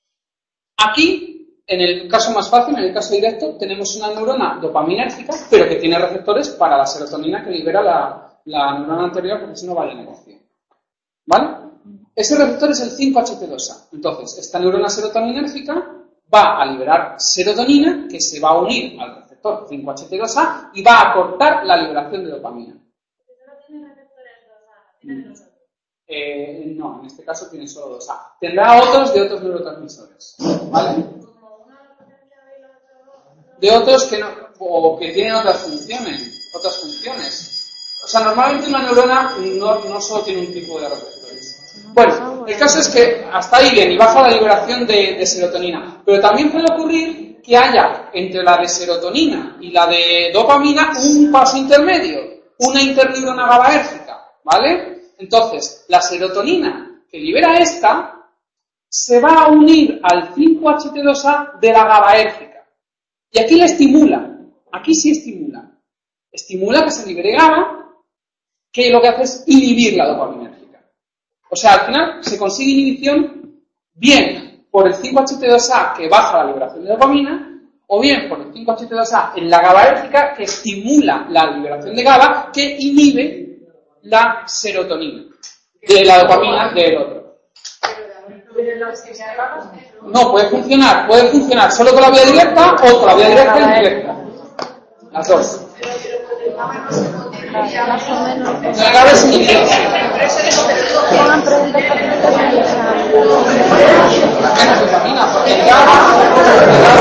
Speaker 1: Aquí, en el caso más fácil, en el caso directo, tenemos una neurona dopaminérgica, pero que tiene receptores para la serotonina que libera la, la neurona anterior, porque si no vale negocio. ¿Vale? Ese receptor es el cinco H T dos A. Entonces, esta neurona serotoninérgica va a liberar serotonina, que se va a unir al receptor cinco H T dos A y va a cortar la liberación de dopamina.
Speaker 5: ¿No tiene receptores dos A? ¿Tiene los otros?
Speaker 1: Eh, no, en este caso tiene solo dos A. Tendrá otros de otros neurotransmisores, ¿vale? De otros que no, o que tienen otras funciones, otras funciones. O sea, normalmente una neurona no, no solo tiene un tipo de receptores. Bueno, el caso es que hasta ahí bien y baja la liberación de, de serotonina, pero también puede ocurrir que haya entre la de serotonina y la de dopamina un paso intermedio, una interneurona GABAérgica, ¿vale? Entonces, la serotonina que libera esta se va a unir al cinco H T dos A de la GABAérgica. Y aquí la estimula, aquí sí estimula. Estimula que se libere GABA, que lo que hace es inhibir la dopaminérgica. O sea, al final se consigue inhibición bien por el cinco H T dos A que baja la liberación de dopamina, o bien por el cinco H T dos A en la GABAérgica que estimula la liberación de GABA, que inhibe la serotonina, de la dopamina del otro. No, puede funcionar, puede funcionar solo con la vía directa o con la vía directa e indirecta. Las dos.
Speaker 2: más o menos.
Speaker 1: No grabes en inglés.
Speaker 2: Pongan preguntas facilitas en el examen.
Speaker 1: La menos vitamina, porque ya